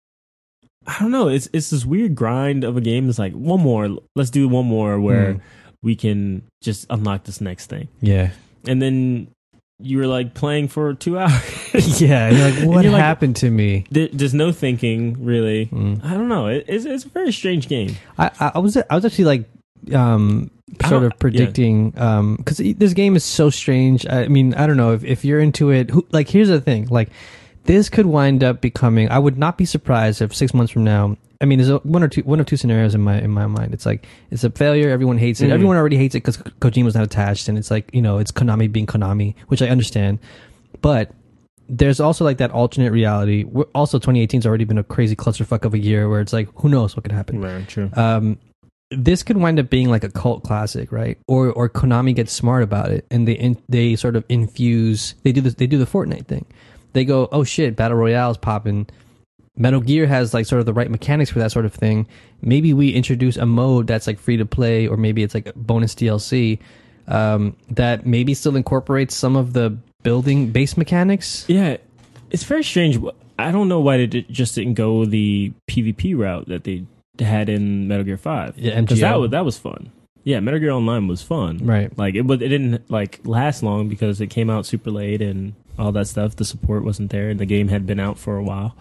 [SPEAKER 2] I don't know. It's this weird grind of a game. It's like let's do one more where we can just unlock this next thing.
[SPEAKER 1] Yeah,
[SPEAKER 2] and then. You were like playing for 2 hours.
[SPEAKER 1] Yeah, you're like, what happened to me?
[SPEAKER 2] There's no thinking, really. I don't know. It's a very strange game.
[SPEAKER 1] I was actually like sort of predicting because this game is so strange. I mean, I don't know if you're into it. Like, here's the thing. Like, this could wind up becoming. I would not be surprised if 6 months from now. I mean, there's one of two scenarios in my mind. It's like it's a failure. Everyone hates it. Everyone already hates it because Kojima's not attached, and it's like it's Konami being Konami, which I understand. But there's also like that alternate reality. Also, 2018's already been a crazy clusterfuck of a year where it's like who knows what could happen.
[SPEAKER 2] Right, true.
[SPEAKER 1] This could wind up being like a cult classic, right? Or Konami gets smart about it and they sort of infuse. They do the Fortnite thing. They go, oh shit, battle royale's popping. Metal Gear has like sort of the right mechanics for that sort of thing. Maybe we introduce a mode that's like free to play, or maybe it's like a bonus DLC that maybe still incorporates some of the building base mechanics.
[SPEAKER 2] Yeah, it's very strange. I don't know why they just didn't go the PvP route that they had in Metal Gear 5.
[SPEAKER 1] Yeah,
[SPEAKER 2] because that was fun. Yeah, Metal Gear Online was fun.
[SPEAKER 1] Right.
[SPEAKER 2] Like it didn't like last long because it came out super late and all that stuff. The support wasn't there, and the game had been out for a while.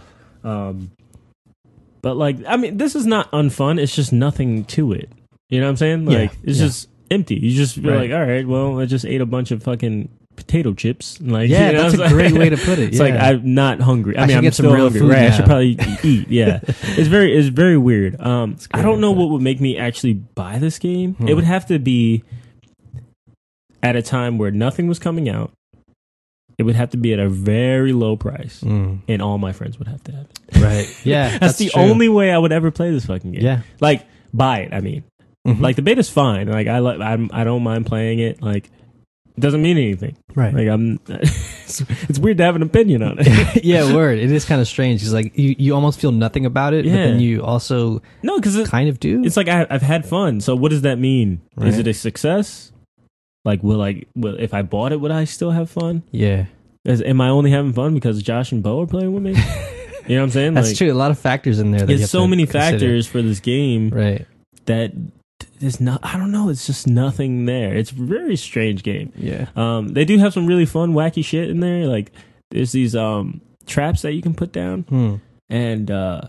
[SPEAKER 2] But like, I mean, this is not unfun. It's just nothing to it. You know what I'm saying? Like, it's just empty. You just feel like, all right, well, I just ate a bunch of fucking potato chips. Like,
[SPEAKER 1] yeah, that's a great way to put it.
[SPEAKER 2] It's like I'm not hungry. I mean, I'm
[SPEAKER 1] get
[SPEAKER 2] still
[SPEAKER 1] some real
[SPEAKER 2] hungry.
[SPEAKER 1] Food
[SPEAKER 2] right?
[SPEAKER 1] now.
[SPEAKER 2] I should probably eat. Yeah, it's very weird. I don't know what would make me actually buy this game. It would have to be at a time where nothing was coming out. It would have to be at a very low price, and all my friends would have to have it.
[SPEAKER 1] Right? Yeah,
[SPEAKER 2] that's the
[SPEAKER 1] true.
[SPEAKER 2] only way I would ever play this fucking game.
[SPEAKER 1] Yeah,
[SPEAKER 2] like buy it. I mean, like the beta's fine. Like I don't mind playing it. Like it doesn't mean anything.
[SPEAKER 1] Right?
[SPEAKER 2] Like it's weird to have an opinion on it.
[SPEAKER 1] Yeah, word. It is kind of strange. It's like you almost feel nothing about it, but then you also
[SPEAKER 2] because
[SPEAKER 1] kind of do.
[SPEAKER 2] It's like I've had fun. So what does that mean? Right. Is it a success? Like will if I bought it, would I still have fun?
[SPEAKER 1] Yeah.
[SPEAKER 2] Am I only having fun because Josh and Bo are playing with me? You know what I'm saying?
[SPEAKER 1] That's true. A lot of factors in there.
[SPEAKER 2] There's so many factors for this game,
[SPEAKER 1] right?
[SPEAKER 2] That is not. I don't know. It's just nothing there. It's a very strange game.
[SPEAKER 1] Yeah.
[SPEAKER 2] They do have some really fun, wacky shit in there. Like there's these traps that you can put down, and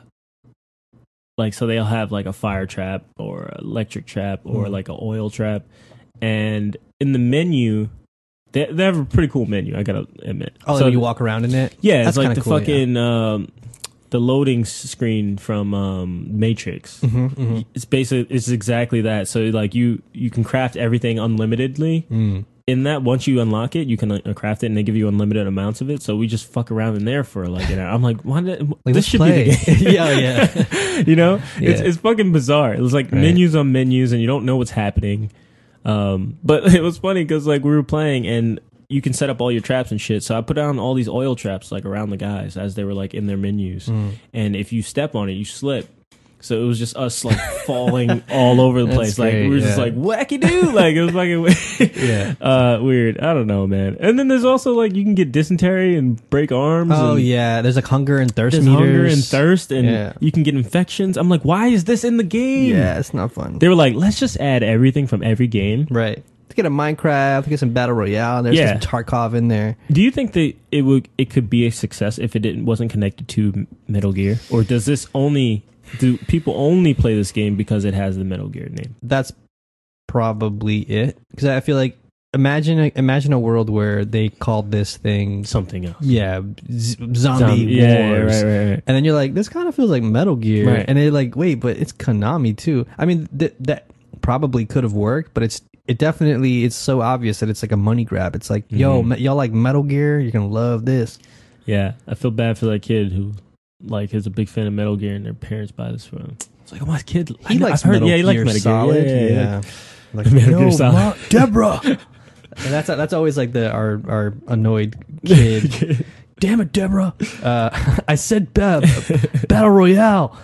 [SPEAKER 2] like so they'll have like a fire trap or an electric trap or like an oil trap, and in the menu. They have a pretty cool menu, I gotta admit.
[SPEAKER 1] Oh, so you walk around in it?
[SPEAKER 2] Yeah, it's like the cool, fucking the loading screen from Matrix. It's basically exactly that. So like you can craft everything unlimitedly. In that, once you unlock it, you can craft it, and they give you unlimited amounts of it. So we just fuck around in there for like an hour. I'm like, why did, like, this should
[SPEAKER 1] play.
[SPEAKER 2] Be the game.
[SPEAKER 1] yeah.
[SPEAKER 2] You know, it's fucking bizarre. It's like menus on menus, and you don't know what's happening. But it was funny because like we were playing and you can set up all your traps and shit. So I put down all these oil traps like around the guys as they were like in their menus. And if you step on it, you slip. So it was just us like falling all over the place. Like we were just like wacky dude. Like it was fucking weird. I don't know, man. And then there's also like you can get dysentery and break arms.
[SPEAKER 1] Oh
[SPEAKER 2] and
[SPEAKER 1] there's like hunger and thirst
[SPEAKER 2] there's
[SPEAKER 1] meters.
[SPEAKER 2] Hunger and thirst, and you can get infections. I'm like, why is this in the game?
[SPEAKER 1] Yeah, it's not fun.
[SPEAKER 2] They were like, let's just add everything from every game.
[SPEAKER 1] Right. To get a Minecraft, to get some Battle Royale. There's some Tarkov in there.
[SPEAKER 2] Do you think that it could be a success if it wasn't connected to Metal Gear, or does this do people only play this game because it has the Metal Gear name?
[SPEAKER 1] That's probably it. Because I feel like imagine a world where they called this thing
[SPEAKER 2] something else.
[SPEAKER 1] Yeah, zombie wars.
[SPEAKER 2] Yeah, right.
[SPEAKER 1] And then you're like, this kind of feels like Metal Gear.
[SPEAKER 2] Right.
[SPEAKER 1] And they're like, wait, but it's Konami too. I mean, that probably could have worked, but it's so obvious that it's like a money grab. It's like, yo, y'all like Metal Gear? You're gonna love this.
[SPEAKER 2] Yeah, I feel bad for that kid who like is a big fan of Metal Gear and their parents buy this for him. It's like, oh my kid,
[SPEAKER 1] he likes Metal Gear.
[SPEAKER 2] He likes Metal
[SPEAKER 1] Solid.
[SPEAKER 2] Gear. Yeah.
[SPEAKER 1] Like,
[SPEAKER 2] Metal Gear Solid.
[SPEAKER 1] Deborah. And that's always like our annoyed kid. Damn it, Deborah! I said Battle Royale.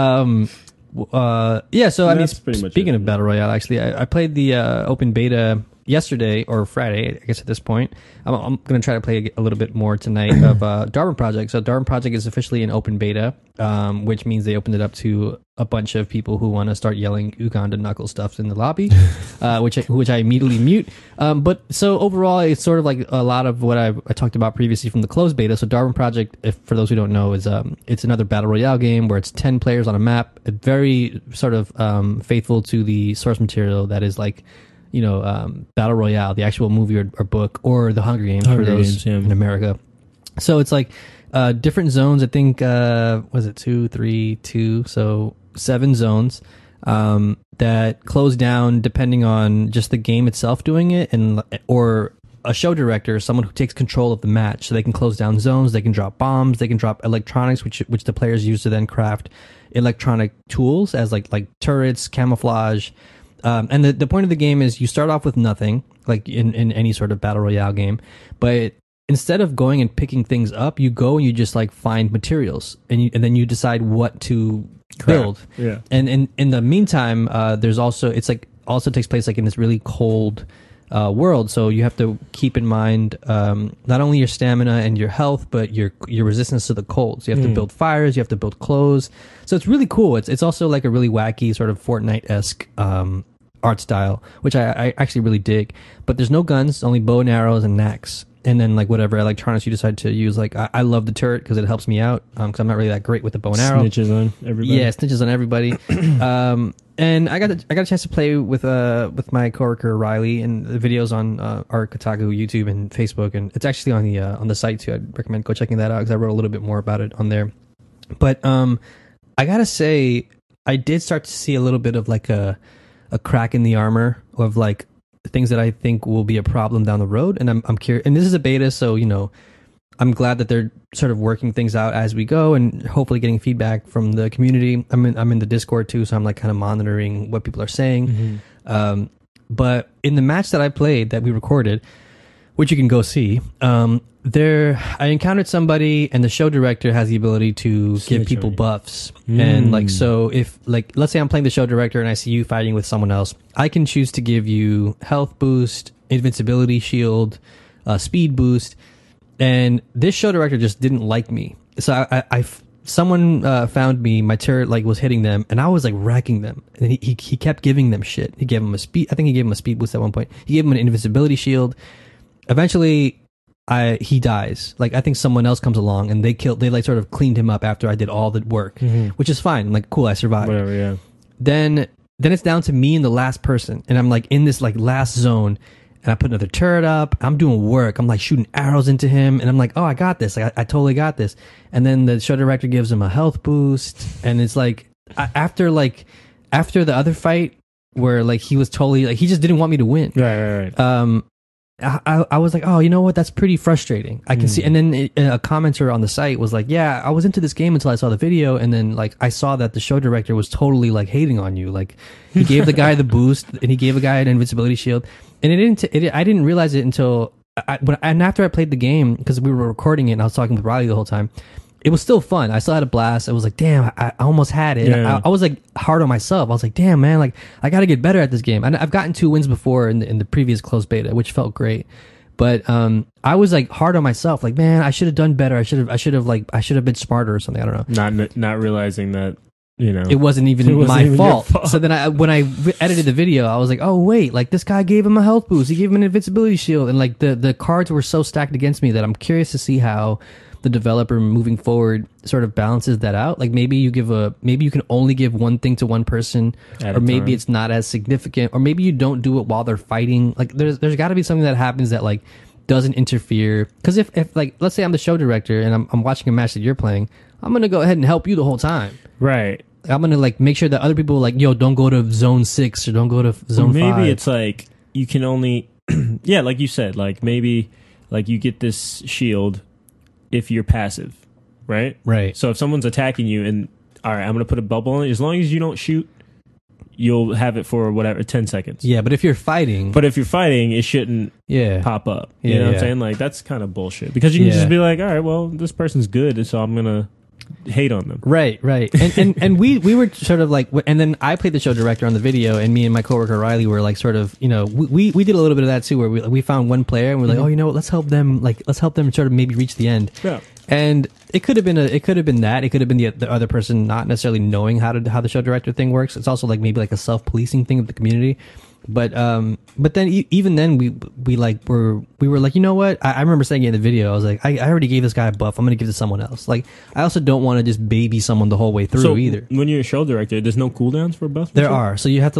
[SPEAKER 1] So I mean, speaking of Battle Royale, actually, I played the open beta yesterday or Friday, I guess at this point. I'm going to try to play a little bit more tonight of Darwin Project. So Darwin Project is officially in open beta, which means they opened it up to a bunch of people who want to start yelling Uganda knuckle stuff in the lobby, which I immediately mute. But so overall, it's sort of like a lot of what I talked about previously from the closed beta. So Darwin Project, for those who don't know, is it's another Battle Royale game where it's 10 players on a map, very sort of faithful to the source material that is like, Battle Royale, the actual movie or book, or the Hunger Games for those in America. So it's like different zones. I think was it 2, 3, 2? So 7 zones that close down depending on just the game itself doing it, or a show director, someone who takes control of the match, so they can close down zones. They can drop bombs. They can drop electronics, which the players use to then craft electronic tools as like turrets, camouflage. And the point of the game is you start off with nothing, like in any sort of Battle Royale game, but instead of going and picking things up, you go and you just like find materials, and then you decide what to build.
[SPEAKER 2] Yeah.
[SPEAKER 1] And in the meantime, there's also takes place like in this really cold world, so you have to keep in mind not only your stamina and your health, but your resistance to the cold. So you have to build fires, you have to build clothes. So it's really cool. It's also like a really wacky sort of Fortnite-esque art style, which I actually really dig. But there's no guns, only bow and arrows and knacks, and then like whatever electronics you decide to use. Like I love the turret because it helps me out because I'm not really that great with the bow and arrow.
[SPEAKER 2] Snitches on everybody.
[SPEAKER 1] Yeah, snitches on everybody. And I got a chance to play with my coworker Riley, and the videos on our Kotaku YouTube and Facebook, and it's actually on the site too. I'd recommend go checking that out because I wrote a little bit more about it on there. But I gotta say, I did start to see a little bit of like a crack in the armor of like things that I think will be a problem down the road, and I'm curious. And this is a beta, so I'm glad that they're sort of working things out as we go, and hopefully getting feedback from the community. I'm in the Discord too, so I'm like kind of monitoring what people are saying. But in the match that I played, that we recorded, which you can go see, I encountered somebody, and the show director has the ability to give people buffs. And like, so if like, let's say I'm playing the show director and I see you fighting with someone else, I can choose to give you health boost, invincibility shield, speed boost. and this show director just didn't like me. So someone found me. My turret like was hitting them, and I was like wrecking them. And he kept giving them shit. He gave them a speed. I think he gave them a speed boost at one point. He gave them an invincibility shield. Eventually, he dies. Like I think someone else comes along and they like sort of cleaned him up after I did all the work, which is fine. I'm like, cool, I survived.
[SPEAKER 2] Whatever, yeah.
[SPEAKER 1] Then it's down to me and the last person, and I'm like in this like last zone, and I put another turret up. I'm doing work. I'm like shooting arrows into him, and I'm like, oh, I got this. Like, I totally got this. And then the show director gives him a health boost, and it's like after the other fight where like he was totally like he just didn't want me to win.
[SPEAKER 2] Right.
[SPEAKER 1] I was like, oh, you know what? That's pretty frustrating. I can see. And then a commenter on the site was like, yeah, I was into this game until I saw the video. And then like, I saw that the show director was totally like hating on you. Like he gave the guy the boost and he gave a guy an invincibility shield. And I didn't realize it until after I played the game, because we were recording it and I was talking with Riley the whole time. It was still fun. I still had a blast. I was like, damn, I almost had it.
[SPEAKER 2] Yeah.
[SPEAKER 1] I was like hard on myself. I was like, damn, man, like I got to get better at this game. And I've gotten 2 wins before in the previous closed beta, which felt great. But I was like hard on myself. Like, man, I should have done better. I should have been smarter or something. I don't know.
[SPEAKER 2] Not realizing that, you know,
[SPEAKER 1] it wasn't even my fault. So then when I edited the video, I was like, oh wait, like this guy gave him a health boost. He gave him an invincibility shield, and like the cards were so stacked against me that I'm curious to see how the developer moving forward sort of balances that out. Like maybe you can only give one thing to one person, or maybe it's not as significant, or maybe you don't do it while they're fighting. Like there's got to be something that happens that like doesn't interfere. Because if like let's say I'm the show director and I'm watching a match that you're playing, I'm gonna go ahead and help you the whole time.
[SPEAKER 2] Right.
[SPEAKER 1] I'm gonna like make sure that other people are like, yo, don't go to zone 6 or don't go to zone 5.
[SPEAKER 2] Maybe it's like you can only yeah, like you said, like maybe like you get this shield if you're passive, right?
[SPEAKER 1] Right.
[SPEAKER 2] So if someone's attacking you and, all right, I'm going to put a bubble on it. As long as you don't shoot, you'll have it for whatever, 10 seconds.
[SPEAKER 1] Yeah, but if you're fighting...
[SPEAKER 2] it shouldn't pop up. You know what I'm saying? Like, that's kind of bullshit. Because you can just be like, all right, well, this person's good, so I'm going to hate on them.
[SPEAKER 1] Right. And we were sort of like, and then I played the show director on the video, and me and my coworker Riley were like sort of, you know, we did a little bit of that too, where we found one player and we're like, oh, you know what, let's help them sort of maybe reach the end.
[SPEAKER 2] Yeah.
[SPEAKER 1] And it could have been that. It could have been the other person not necessarily knowing how the show director thing works. It's also like maybe like a self-policing thing of the community. But then even then we were like, you know what? I remember saying it in the video. I was like, I already gave this guy a buff. I'm going to give it to someone else. Like, I also don't want to just baby someone the whole way through either.
[SPEAKER 2] When you're a show director, there's no cooldowns for buffs?
[SPEAKER 1] There are. So you have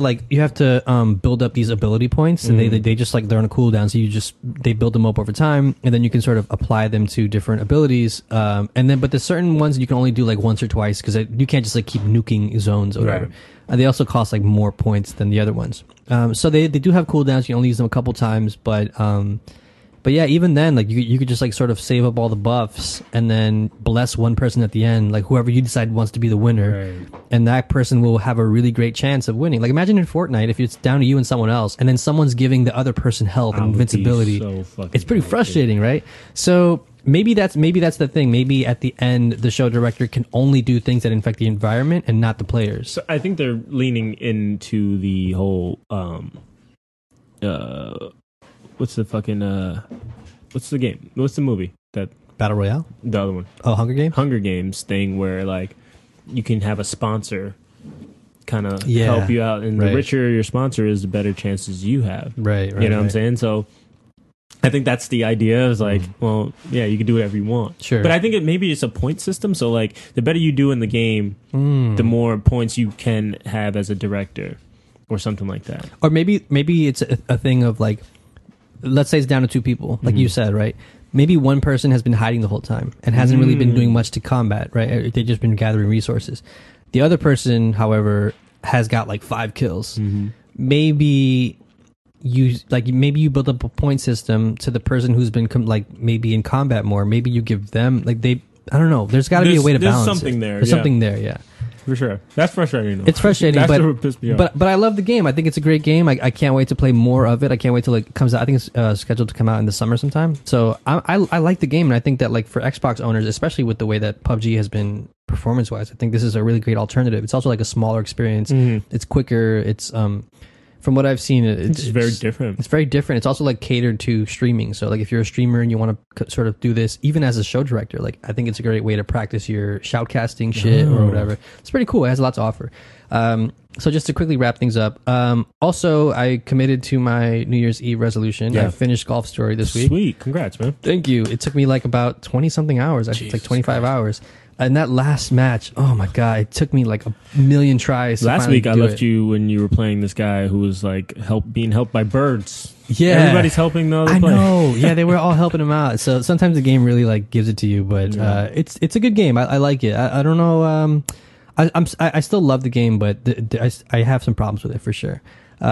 [SPEAKER 1] to build up these ability points, and they just like they're on a cooldown. So they build them up over time, and then you can sort of apply them to different abilities. But there's certain ones you can only do like once or twice, because you can't just like keep nuking zones or whatever.
[SPEAKER 2] Right.
[SPEAKER 1] They also cost like more points than the other ones. So they do have cooldowns. You can only use them a couple times, but yeah, even then, like you could just like sort of save up all the buffs and then bless one person at the end, like whoever you decide wants to be the winner,
[SPEAKER 2] right.
[SPEAKER 1] And that person will have a really great chance of winning. Like imagine in Fortnite if it's down to you and someone else, and then someone's giving the other person health and invincibility. It's pretty frustrating, right? So maybe that's the thing. Maybe at the end, the show director can only do things that infect the environment and not the players.
[SPEAKER 2] So I think they're leaning into the whole what's the game? What's the movie that
[SPEAKER 1] Battle Royale?
[SPEAKER 2] The other one.
[SPEAKER 1] Oh, Hunger Games?
[SPEAKER 2] Hunger Games thing where like you can have a sponsor kind of help you out, and the richer your sponsor is, the better chances you have.
[SPEAKER 1] Right.
[SPEAKER 2] You know what I'm saying? So I think that's the idea. Is like, well, yeah, you can do whatever you want.
[SPEAKER 1] Sure.
[SPEAKER 2] But I think maybe it's a point system. So like, the better you do in the game, the more points you can have as a director, or something like that.
[SPEAKER 1] Or maybe it's a thing of like, let's say it's down to 2 people, like you said, right? Maybe one person has been hiding the whole time and hasn't really been doing much to combat, right? They've just been gathering resources. The other person, however, has got like 5 kills. Maybe you build up a point system to the person who's been maybe in combat more. Maybe you give them I don't know. There's got to be a way to balance.
[SPEAKER 2] There's something
[SPEAKER 1] it.
[SPEAKER 2] there.
[SPEAKER 1] There's something there. Yeah.
[SPEAKER 2] For sure. That's frustrating, though.
[SPEAKER 1] It's frustrating,
[SPEAKER 2] That's what pissed me off.
[SPEAKER 1] but I love the game. I think it's a great game. I can't wait to play more of it. I can't wait till it comes out. I think it's scheduled to come out in the summer sometime. So I like the game, and I think that like for Xbox owners, especially with the way that PUBG has been performance-wise, I think this is a really great alternative. It's also like a smaller experience. It's quicker. It's from what I've seen,
[SPEAKER 2] it's very different.
[SPEAKER 1] It's very different. It's also like catered to streaming. So like if you're a streamer and you want to sort of do this, even as a show director, like I think it's a great way to practice your shoutcasting shit or whatever. It's pretty cool. It has a lot to offer. So just to quickly wrap things up, also I committed to my New Year's Eve resolution. I finished Golf Story this week.
[SPEAKER 2] Sweet. Congrats, man.
[SPEAKER 1] Thank you. It took me like about 20 something hours. I think like 25 hours. And that last match, oh my God, it took me like a million tries.
[SPEAKER 2] Last week I left you when you were playing this guy who was like being helped by birds.
[SPEAKER 1] Yeah.
[SPEAKER 2] Everybody's helping the other player.
[SPEAKER 1] I know. Yeah, they were all helping him out. So sometimes the game really like gives it to you, but it's a good game. I like it. I don't know. I still love the game, but I have some problems with it for sure.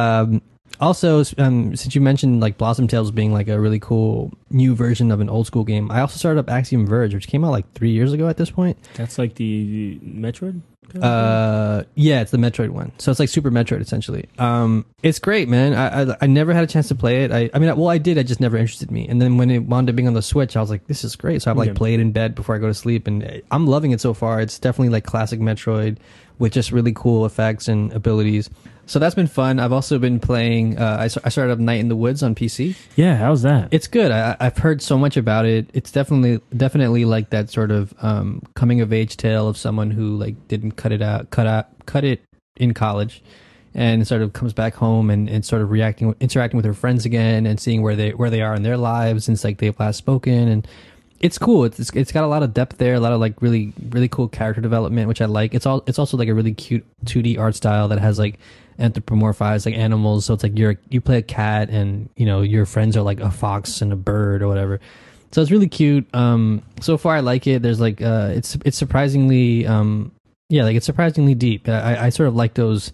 [SPEAKER 1] Also, since you mentioned like Blossom Tales being like a really cool new version of an old school game, I also started up Axiom Verge, which came out like 3 years ago at this point.
[SPEAKER 2] That's like the Metroid?
[SPEAKER 1] Yeah, it's the Metroid one. So it's like Super Metroid essentially. It's great, man. I never had a chance to play it. I did. I just never interested me. And then when it wound up being on the Switch, I was like, this is great. So I've like played in bed before I go to sleep, and I'm loving it so far. It's definitely like classic Metroid with just really cool effects and abilities. So that's been fun. I've also been playing. I started up Night in the Woods on PC.
[SPEAKER 2] Yeah, how's that?
[SPEAKER 1] It's good. I've heard so much about it. It's definitely like that sort of coming of age tale of someone who like didn't cut it in college, and sort of comes back home and sort of interacting with her friends again and seeing where they are in their lives since like they've last spoken. And it's cool. It's got a lot of depth there, a lot of like really really cool character development, which I like. It's also like a really cute 2D art style that has like anthropomorphized like animals. So it's like you play a cat and you know your friends are like a fox and a bird or whatever. So it's really cute. So far I like it. There's like it's surprisingly it's surprisingly deep. I sort of like those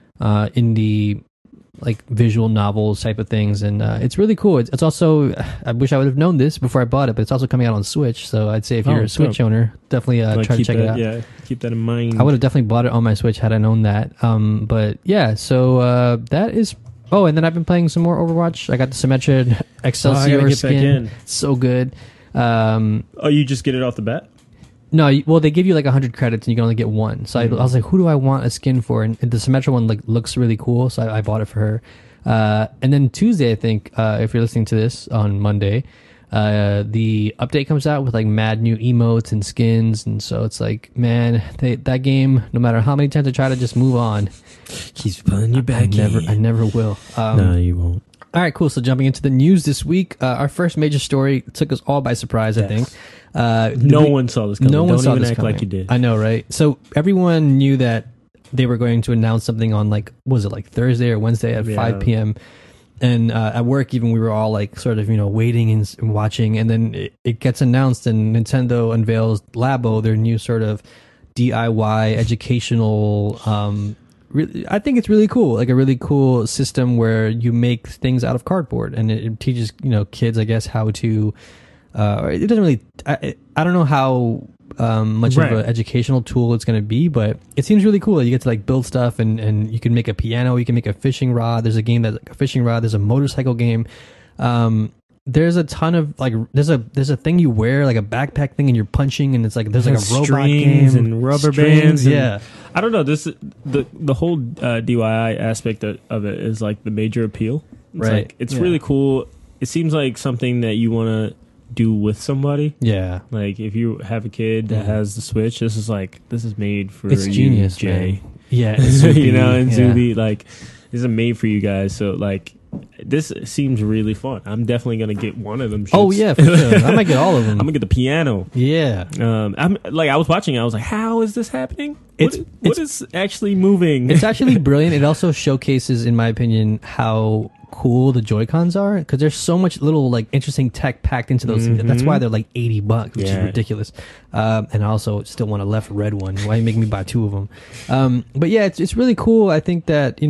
[SPEAKER 1] indie like visual novels type of things, and it's really cool. It's also, I wish I would have known this before I bought it, but it's also coming out on Switch. So I'd say if you're a Switch owner, definitely try to check it out.
[SPEAKER 2] Yeah, keep that in mind.
[SPEAKER 1] I would have definitely bought it on my Switch had I known that. But yeah, so that is. Oh, and then I've been playing some more Overwatch. I got the Symmetra Excelsior skin. It's so good.
[SPEAKER 2] You just get it off the bat?
[SPEAKER 1] No, well, they give you like 100 credits and you can only get one. So I was like, who do I want a skin for? And the Symmetra one like looks really cool, so I bought it for her. And then Tuesday, I think, if you're listening to this on Monday, the update comes out with like mad new emotes and skins, and so it's like, man, that game, no matter how many times I try to just move on,
[SPEAKER 2] keeps pulling you back.
[SPEAKER 1] I never will.
[SPEAKER 2] No, you won't.
[SPEAKER 1] All right, cool. So jumping into the news this week, our first major story took us all by surprise, I think.
[SPEAKER 2] No one saw this coming.
[SPEAKER 1] No one saw
[SPEAKER 2] this
[SPEAKER 1] this coming.
[SPEAKER 2] like you did.
[SPEAKER 1] I know, right? So everyone knew that they were going to announce something on like, was it like Thursday or Wednesday at 5 p.m. And at work, even we were all like sort of, waiting and watching. And then it gets announced and Nintendo unveils Labo, their new sort of DIY educational I think it's really cool, like a really cool system where you make things out of cardboard, and it teaches kids, I guess, how to. It doesn't really. I don't know how much of an educational tool it's going to be, but it seems really cool. You get to like build stuff, and you can make a piano, you can make a fishing rod. There's a game that's like a fishing rod. There's a motorcycle game. There's a ton of like there's a thing you wear, like a backpack thing, and you're punching, and it's like there's like a robot game
[SPEAKER 2] and rubber bands.
[SPEAKER 1] Yeah,
[SPEAKER 2] I don't know. The whole DIY aspect of it is like the major appeal. It's
[SPEAKER 1] right.
[SPEAKER 2] Like, it's really cool. It seems like something that you want to do with somebody.
[SPEAKER 1] Yeah.
[SPEAKER 2] Like if you have a kid that has the Switch, this is made for
[SPEAKER 1] it's genius,
[SPEAKER 2] Jay.
[SPEAKER 1] Man. Yeah,
[SPEAKER 2] and Zuby, like this is made for you guys. So like. This seems really fun. I'm definitely gonna get one of them. Shits.
[SPEAKER 1] Oh yeah, for sure. I might get all of them.
[SPEAKER 2] I'm gonna get the piano.
[SPEAKER 1] Yeah.
[SPEAKER 2] I'm like I was watching. I was like, how is this happening? What is actually moving?
[SPEAKER 1] It's actually brilliant. It also showcases, in my opinion, how cool the Joy-Cons are, because there's so much little like interesting tech packed into those things. That's why they're like $80, which is ridiculous. And I also still want a left red one. Why are you making me buy two of them? But yeah, it's really cool. I think that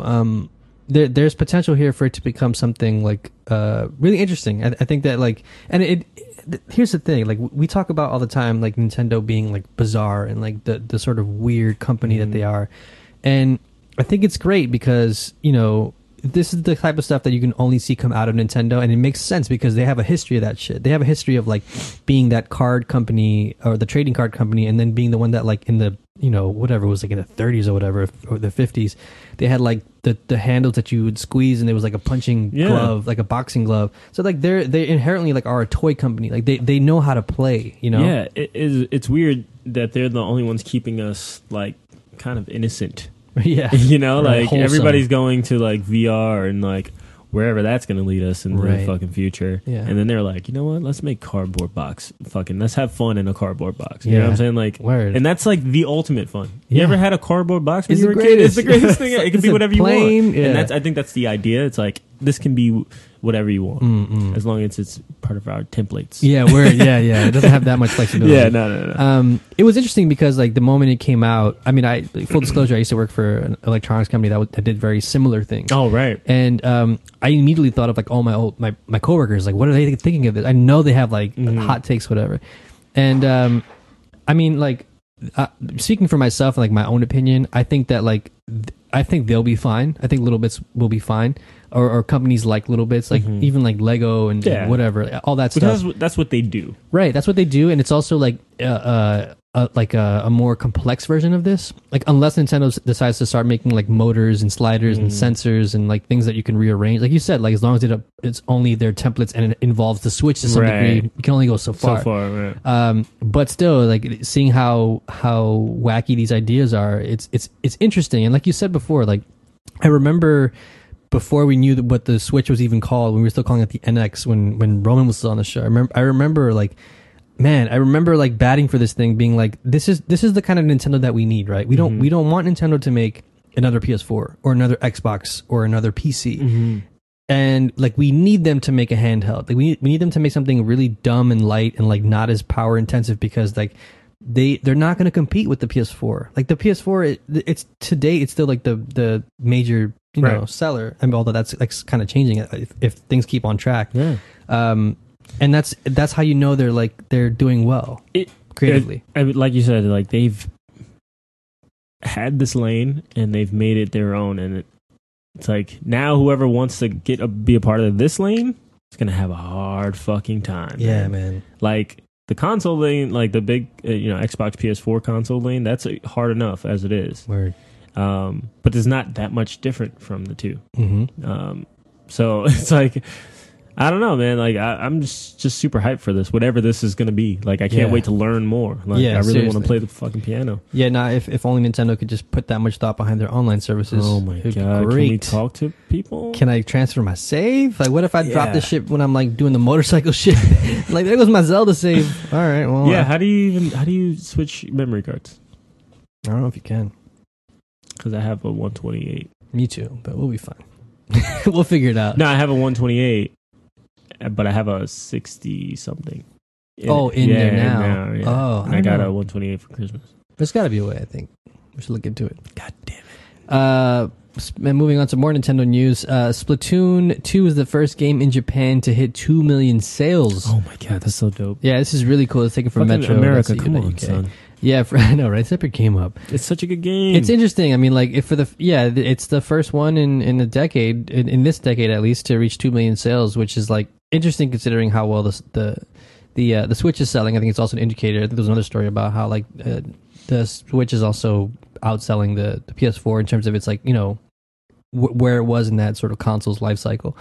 [SPEAKER 1] there's potential here for it to become something like really interesting. I think that like, and here's the thing, like we talk about all the time, like Nintendo being like bizarre and like the sort of weird company that they are, and I think it's great because this is the type of stuff that you can only see come out of Nintendo, and it makes sense because they have a history of that shit. They have a history of like being that card company or the trading card company, and then being the one that like in the whatever it was like in the 30s or whatever, or the 50s, they had like the handles that you would squeeze, and there was like a punching glove, like a boxing glove. So like they inherently like are a toy company. Like they know how to play.
[SPEAKER 2] Yeah, it's weird that they're the only ones keeping us like kind of innocent.
[SPEAKER 1] Yeah,
[SPEAKER 2] like
[SPEAKER 1] wholesome.
[SPEAKER 2] Everybody's going to like VR and like wherever that's going to lead us in the fucking future.
[SPEAKER 1] Yeah.
[SPEAKER 2] And then they're like, you know what? Let's make cardboard box. Let's have fun in a cardboard box. You know what I'm saying? Like,
[SPEAKER 1] word.
[SPEAKER 2] And that's like the ultimate fun. You
[SPEAKER 1] Yeah.
[SPEAKER 2] ever had a cardboard box when
[SPEAKER 1] It's
[SPEAKER 2] you were
[SPEAKER 1] the
[SPEAKER 2] a kid?
[SPEAKER 1] greatest.
[SPEAKER 2] It's the greatest thing. It can be whatever you want.
[SPEAKER 1] Yeah.
[SPEAKER 2] And I think that's the idea. It's like, this can be whatever you want, as long as it's part of our templates.
[SPEAKER 1] Yeah, word. Yeah. It doesn't have that much flexibility.
[SPEAKER 2] Yeah, no.
[SPEAKER 1] It was interesting because like the moment it came out, I mean, full disclosure, I used to work for an electronics company that did very similar things.
[SPEAKER 2] Oh, right.
[SPEAKER 1] And I immediately thought of like all my coworkers, like what are they thinking of this? I know they have like hot takes, whatever. And I mean, like speaking for myself, like my own opinion, I think that like I think they'll be fine. I think Little Bits will be fine, or companies like Little Bits, like even like Lego and whatever, all that stuff.
[SPEAKER 2] Because that's what they do,
[SPEAKER 1] right? That's what they do, and it's also like a more complex version of this. Like unless Nintendo decides to start making like motors and sliders and sensors and like things that you can rearrange, like you said, like as long as it's only their templates and it involves the Switch to some degree, you can only go so far.
[SPEAKER 2] Right.
[SPEAKER 1] But still, like seeing how wacky these ideas are, it's interesting. And like you said before, like I remember before we knew what the Switch was even called, when we were still calling it the NX, when Roman was still on the show. I remember like. Man, I remember like batting for this thing, being like, this is the kind of Nintendo that we need, right? We don't want Nintendo to make another PS4 or another Xbox or another PC, and like we need them to make a handheld. Like we need them to make something really dumb and light and like not as power intensive, because like they're not going to compete with the PS4. Like the PS4, it's today it's still like the major seller. I mean, although that's like kind of changing if things keep on track.
[SPEAKER 2] Yeah.
[SPEAKER 1] And that's how you know they're doing well creatively.
[SPEAKER 2] Like you said, like they've had this lane and they've made it their own, and it's like now whoever wants to be a part of this lane is gonna have a hard fucking time.
[SPEAKER 1] Yeah, man.
[SPEAKER 2] Like the console lane, like the big Xbox PS4 console lane, that's hard enough as it is.
[SPEAKER 1] Word.
[SPEAKER 2] But it's not that much different from the two. So it's like, I don't know, man. Like I'm just super hyped for this. Whatever this is going to be, like I can't wait to learn more. Like I really want to play the fucking piano.
[SPEAKER 1] Yeah, if only Nintendo could just put that much thought behind their online services.
[SPEAKER 2] Oh my god,
[SPEAKER 1] great.
[SPEAKER 2] Can we talk to people?
[SPEAKER 1] Can I transfer my save? Like, what if I drop this shit when I'm like doing the motorcycle shit? Like there goes my Zelda save. All right, well,
[SPEAKER 2] yeah. How do you switch memory cards?
[SPEAKER 1] I don't know if you can.
[SPEAKER 2] Because I have a 128.
[SPEAKER 1] Me too, but we'll be fine. We'll figure it out.
[SPEAKER 2] No, I have a 128. But I have a 60 something.
[SPEAKER 1] In there now.
[SPEAKER 2] Yeah.
[SPEAKER 1] Oh,
[SPEAKER 2] and I got a 128 for Christmas.
[SPEAKER 1] There's got to be a way. I think we should look into it.
[SPEAKER 2] God damn it.
[SPEAKER 1] And moving on to more Nintendo news. Splatoon 2 is the first game in Japan to hit 2 million sales.
[SPEAKER 2] Oh my god, that's so dope.
[SPEAKER 1] Yeah, this is really cool. It's taken from
[SPEAKER 2] fucking
[SPEAKER 1] Metro.
[SPEAKER 2] America, come on, son.
[SPEAKER 1] Yeah, I know, right? Separate came up.
[SPEAKER 2] It's such a good game.
[SPEAKER 1] It's interesting. I mean, like, it's the first one in a decade, in this decade at least, to reach 2 million sales, which is like interesting considering how well the Switch is selling. I think it's also an indicator. I think there was another story about how like the Switch is also outselling the PS4 in terms of its like where it was in that sort of console's life cycle.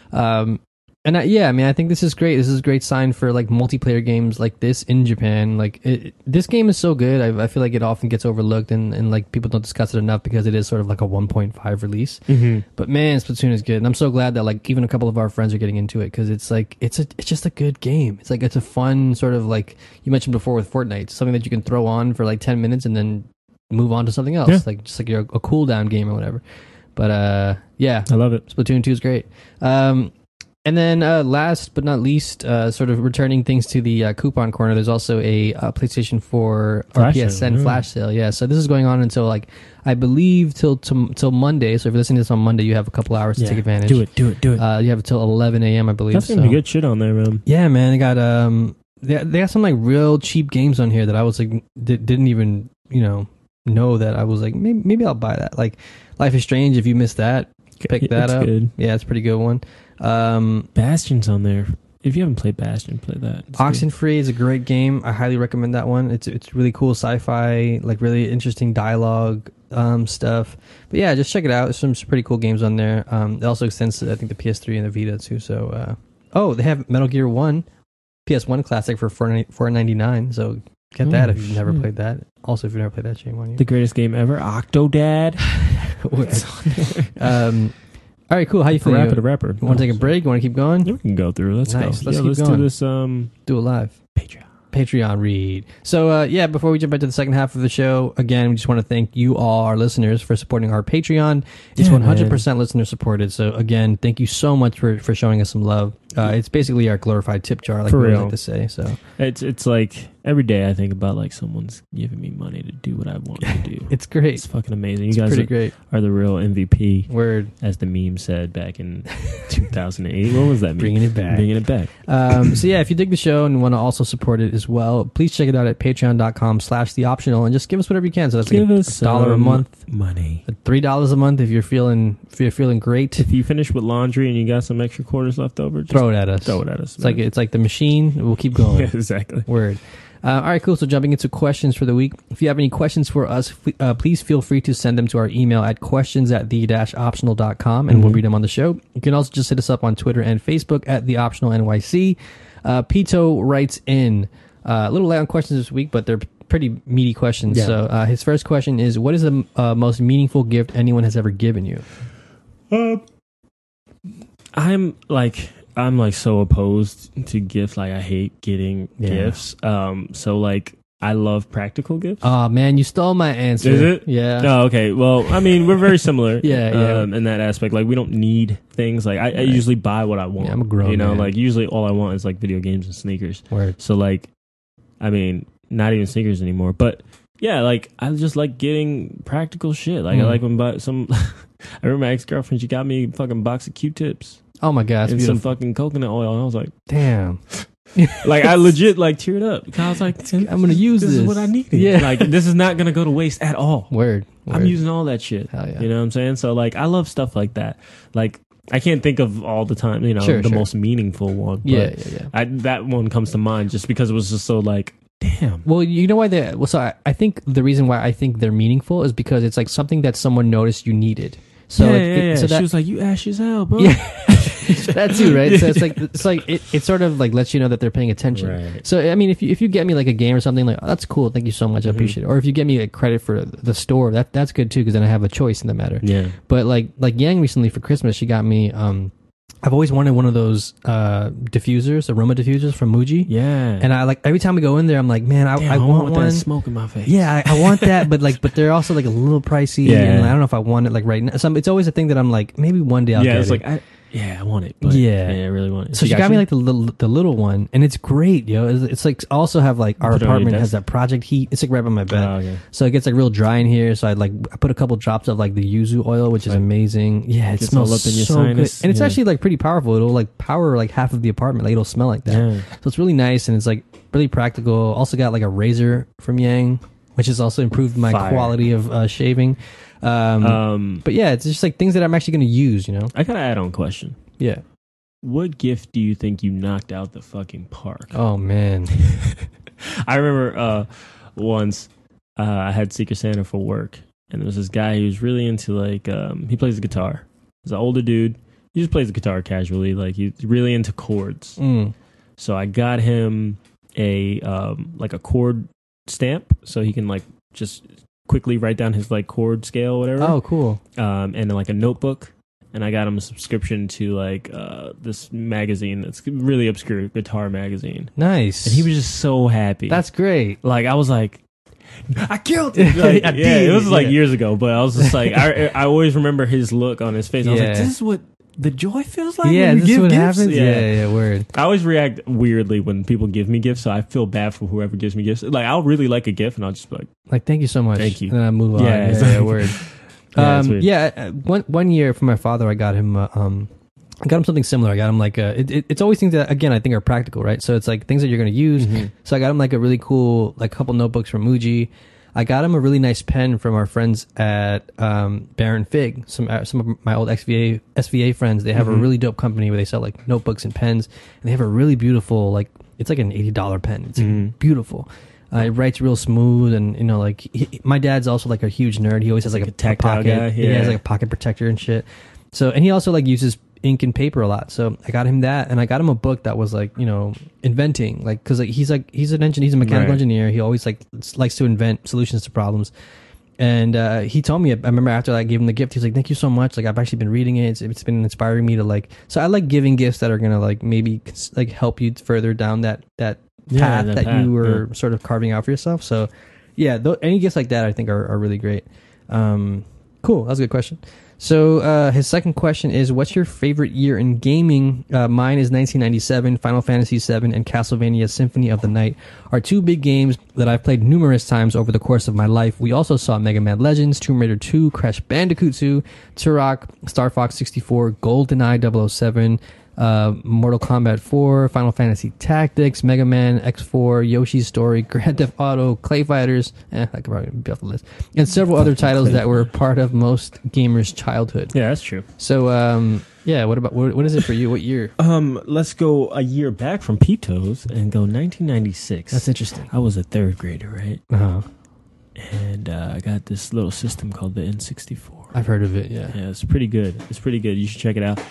[SPEAKER 1] I think this is great. This is a great sign for like multiplayer games like this in Japan. Like this game is so good. I feel like it often gets overlooked and like people don't discuss it enough because it is sort of like a 1.5 release. But man, Splatoon is good, and I'm so glad that like even a couple of our friends are getting into it because it's like it's just a good game. It's like it's a fun sort of like you mentioned before with Fortnite, something that you can throw on for like 10 minutes and then move on to something else. Like just like you're a cool down game or whatever. But I
[SPEAKER 2] love it.
[SPEAKER 1] Splatoon 2 is great. And then last but not least, sort of returning things to the coupon corner, there's also a PlayStation 4 or PSN flash sale. Yeah, so this is going on until like I believe till Monday. So if you're listening to this on Monday, you have a couple hours to take advantage.
[SPEAKER 2] Do it. You
[SPEAKER 1] have until 11 a.m. I believe.
[SPEAKER 2] That's gonna be good shit on there, man.
[SPEAKER 1] Yeah, man. They got they got some like real cheap games on here that I was like didn't even know that I was like maybe I'll buy that. Like Life is Strange. If you missed that, pick that up.
[SPEAKER 2] Good.
[SPEAKER 1] Yeah, it's a pretty good one.
[SPEAKER 2] Bastion's on there. if you haven't played Bastion, play that. It's
[SPEAKER 1] Oxenfree is a great game. I highly recommend that one. It's really cool sci-fi, like really interesting dialogue stuff. But yeah, just check it out. There's some pretty cool games on there. It also extends to, I think, the PS3 and the Vita too. So they have Metal Gear 1 PS1 classic for $4.99. So get that if you've never played that. Also, if you've never played that, shame on you.
[SPEAKER 2] The greatest game ever, Octodad.
[SPEAKER 1] All right, cool. How you feeling?
[SPEAKER 2] Rapper.
[SPEAKER 1] You want to take a break? You want to keep going?
[SPEAKER 2] Yeah, we can go through. Let's
[SPEAKER 1] nice.
[SPEAKER 2] go.
[SPEAKER 1] Let's keep going.
[SPEAKER 2] Do this.
[SPEAKER 1] Do it live.
[SPEAKER 2] Patreon
[SPEAKER 1] read. So, before we jump into the second half of the show, again, we just want to thank you all, our listeners, for supporting our Patreon. It's 100% listener supported. So, again, thank you so much for showing us some love. It's basically our glorified tip jar, like we like to say. So
[SPEAKER 2] it's like every day I think about like someone's giving me money to do what I want to do.
[SPEAKER 1] It's great.
[SPEAKER 2] It's fucking amazing.
[SPEAKER 1] You guys
[SPEAKER 2] are the real MVP.
[SPEAKER 1] Word.
[SPEAKER 2] As the meme said back in 2008. What was that meme?
[SPEAKER 1] Bringing it back. So if you dig the show and want to also support it as well, please check it out at patreon.com/theoptional and just give us whatever you can. So that's
[SPEAKER 2] give us
[SPEAKER 1] $1 a month.
[SPEAKER 2] Money.
[SPEAKER 1] $3 a month if you're feeling great.
[SPEAKER 2] If you finish with laundry and you got some extra quarters left over,
[SPEAKER 1] throw it at us. It's like the machine. We'll keep going.
[SPEAKER 2] Yeah, exactly.
[SPEAKER 1] Word. All right, cool. So jumping into questions for the week. If you have any questions for us, please feel free to send them to our email at questions@the-optional.com and we'll read them on the show. You can also just hit us up on Twitter and Facebook at The Optional NYC. Pito writes in, a little light on questions this week, but they're pretty meaty questions. Yeah. So his first question is, what is the most meaningful gift anyone has ever given you?
[SPEAKER 2] I'm so opposed to gifts. Like I hate getting gifts. So like I love practical gifts.
[SPEAKER 1] Oh man, you stole my answer.
[SPEAKER 2] Is it?
[SPEAKER 1] Yeah.
[SPEAKER 2] Oh, okay. Well, I mean, we're very similar.
[SPEAKER 1] yeah.
[SPEAKER 2] In that aspect, like we don't need things. Like I usually buy what I want.
[SPEAKER 1] Yeah, I'm a grown man.
[SPEAKER 2] Like usually all I want is like video games and sneakers.
[SPEAKER 1] Word.
[SPEAKER 2] So like, I mean, not even sneakers anymore. But yeah, like I just like getting practical shit. Like I like when some. I remember my ex-girlfriend. She got me a fucking box of Q-tips.
[SPEAKER 1] Oh my god,
[SPEAKER 2] and some fucking coconut oil, and I was like,
[SPEAKER 1] damn.
[SPEAKER 2] Like I legit like teared up because I was like,
[SPEAKER 1] I'm gonna use this.
[SPEAKER 2] This is what I needed.
[SPEAKER 1] Yeah,
[SPEAKER 2] like this is not gonna go to waste at all.
[SPEAKER 1] Word.
[SPEAKER 2] I'm using all that shit.
[SPEAKER 1] Hell yeah.
[SPEAKER 2] You know what I'm saying? So like I love stuff like that. Like I can't think of all the time, the most meaningful one. But that one comes to mind just because it was just so like, damn.
[SPEAKER 1] Well, you know why I think the reason why I think they're meaningful is because it's like something that someone noticed you needed. So
[SPEAKER 2] So she was like, "You ashy as hell, bro."
[SPEAKER 1] Yeah, that too, right? So it sort of like lets you know that they're paying attention.
[SPEAKER 2] Right.
[SPEAKER 1] So I mean, if you get me like a game or something, like, oh, that's cool, thank you so much, I appreciate it. Or if you get me a credit for the store, that's good too, because then I have a choice in the matter.
[SPEAKER 2] Yeah.
[SPEAKER 1] But like Yang recently for Christmas, she got me. I've always wanted one of those diffusers, aroma diffusers from Muji.
[SPEAKER 2] Yeah. And
[SPEAKER 1] I like every time we go in there, I'm like, man, I want one.
[SPEAKER 2] That smoke in my face.
[SPEAKER 1] Yeah, I want that, but they're also like a little pricey.
[SPEAKER 2] Yeah.
[SPEAKER 1] And I don't know if I want it like right now. So it's always a thing that I'm like, maybe one day I'll get it.
[SPEAKER 2] It's like I want it. But I really want it.
[SPEAKER 1] So she got me like the little one, and it's great, yo. It's like also have like our apartment has that project heat. It's like right by my bed,
[SPEAKER 2] okay.
[SPEAKER 1] So it gets like real dry in here. So I put a couple drops of like the yuzu oil, which is amazing. Yeah, it smells
[SPEAKER 2] all up in your
[SPEAKER 1] so
[SPEAKER 2] sinus.
[SPEAKER 1] good, and it's actually like pretty powerful. It'll like power like half of the apartment. Like it'll smell like that. Yeah. So it's really nice, and it's like really practical. Also got like a razor from Yang, which has also improved my quality of shaving. But yeah, it's just like things that I'm actually going to use,
[SPEAKER 2] I got an add-on question.
[SPEAKER 1] Yeah.
[SPEAKER 2] What gift do you think you knocked out the fucking park?
[SPEAKER 1] Oh, man.
[SPEAKER 2] I remember once I had Secret Santa for work, and there was this guy who was really into like, he plays the guitar. He's an older dude. He just plays the guitar casually. Like he's really into chords. So I got him a chord stamp so he can like just quickly write down his like chord scale or whatever.
[SPEAKER 1] Oh, cool.
[SPEAKER 2] And then like a notebook. And I got him a subscription to like this magazine that's really obscure guitar magazine.
[SPEAKER 1] Nice.
[SPEAKER 2] And he was just so happy.
[SPEAKER 1] That's great.
[SPEAKER 2] Like I was like, I killed it. Like, it was like years ago, but I was just like, I always remember his look on his face. I was like, this is what the joy feels like.
[SPEAKER 1] Yeah,
[SPEAKER 2] when
[SPEAKER 1] this
[SPEAKER 2] you
[SPEAKER 1] is what
[SPEAKER 2] gifts?
[SPEAKER 1] happens. Yeah, word.
[SPEAKER 2] I always react weirdly when people give me gifts, so I feel bad for whoever gives me gifts. Like I'll really like a gift, and I'll just be like,
[SPEAKER 1] thank you so much.
[SPEAKER 2] Thank you.
[SPEAKER 1] And then I move on.
[SPEAKER 2] Yeah,
[SPEAKER 1] word. One year for my father, I got him something similar. I got him like it's always things that again I think are practical, right? So it's like things that you're going to use. So I got him like a really cool like couple notebooks from Muji. I got him a really nice pen from our friends at Baron Fig. Some of my old SVA friends. They have a really dope company where they sell like notebooks and pens, and they have a really beautiful like it's like an $80 pen. It's beautiful. It writes real smooth, and you know, like my dad's also like a huge nerd. He always has like a
[SPEAKER 2] tactile
[SPEAKER 1] pocket.
[SPEAKER 2] guy,
[SPEAKER 1] He has like a pocket protector and shit. So, and he also like uses ink and paper a lot. So I got him that, and I got him a book that was like, you know, inventing, like, because like he's an engineer, he's a mechanical engineer. He always like likes to invent solutions to problems. And he told me, I remember after I gave him the gift, he was like, "Thank you so much. Like I've actually been reading it. It's been inspiring me to like." So I like giving gifts that are gonna like maybe like help you further down that path that you were sort of carving out for yourself. So yeah, any gifts like that I think are really great. Cool, that's a good question. So his second question is, what's your favorite year in gaming? Mine is 1997. Final Fantasy VII and Castlevania Symphony of the Night are two big games that I've played numerous times over the course of my life. We also saw Mega Man Legends, Tomb Raider 2, Crash Bandicoot 2, Turok, Star Fox 64, GoldenEye 007, Mortal Kombat 4, Final Fantasy Tactics, Mega Man X4, Yoshi's Story, Grand Theft Auto, Clay Fighters, I could probably be off the list, and several other titles that were part of most gamers' childhood.
[SPEAKER 2] Yeah, that's true.
[SPEAKER 1] So, yeah, what is it for you? What year?
[SPEAKER 2] Let's go a year back from Pito's and go 1996.
[SPEAKER 1] That's interesting.
[SPEAKER 2] I was a third grader, right?
[SPEAKER 1] Uh-huh.
[SPEAKER 2] And I got this little system called the N64.
[SPEAKER 1] I've heard of it, yeah.
[SPEAKER 2] Yeah, it's pretty good. You should check it out.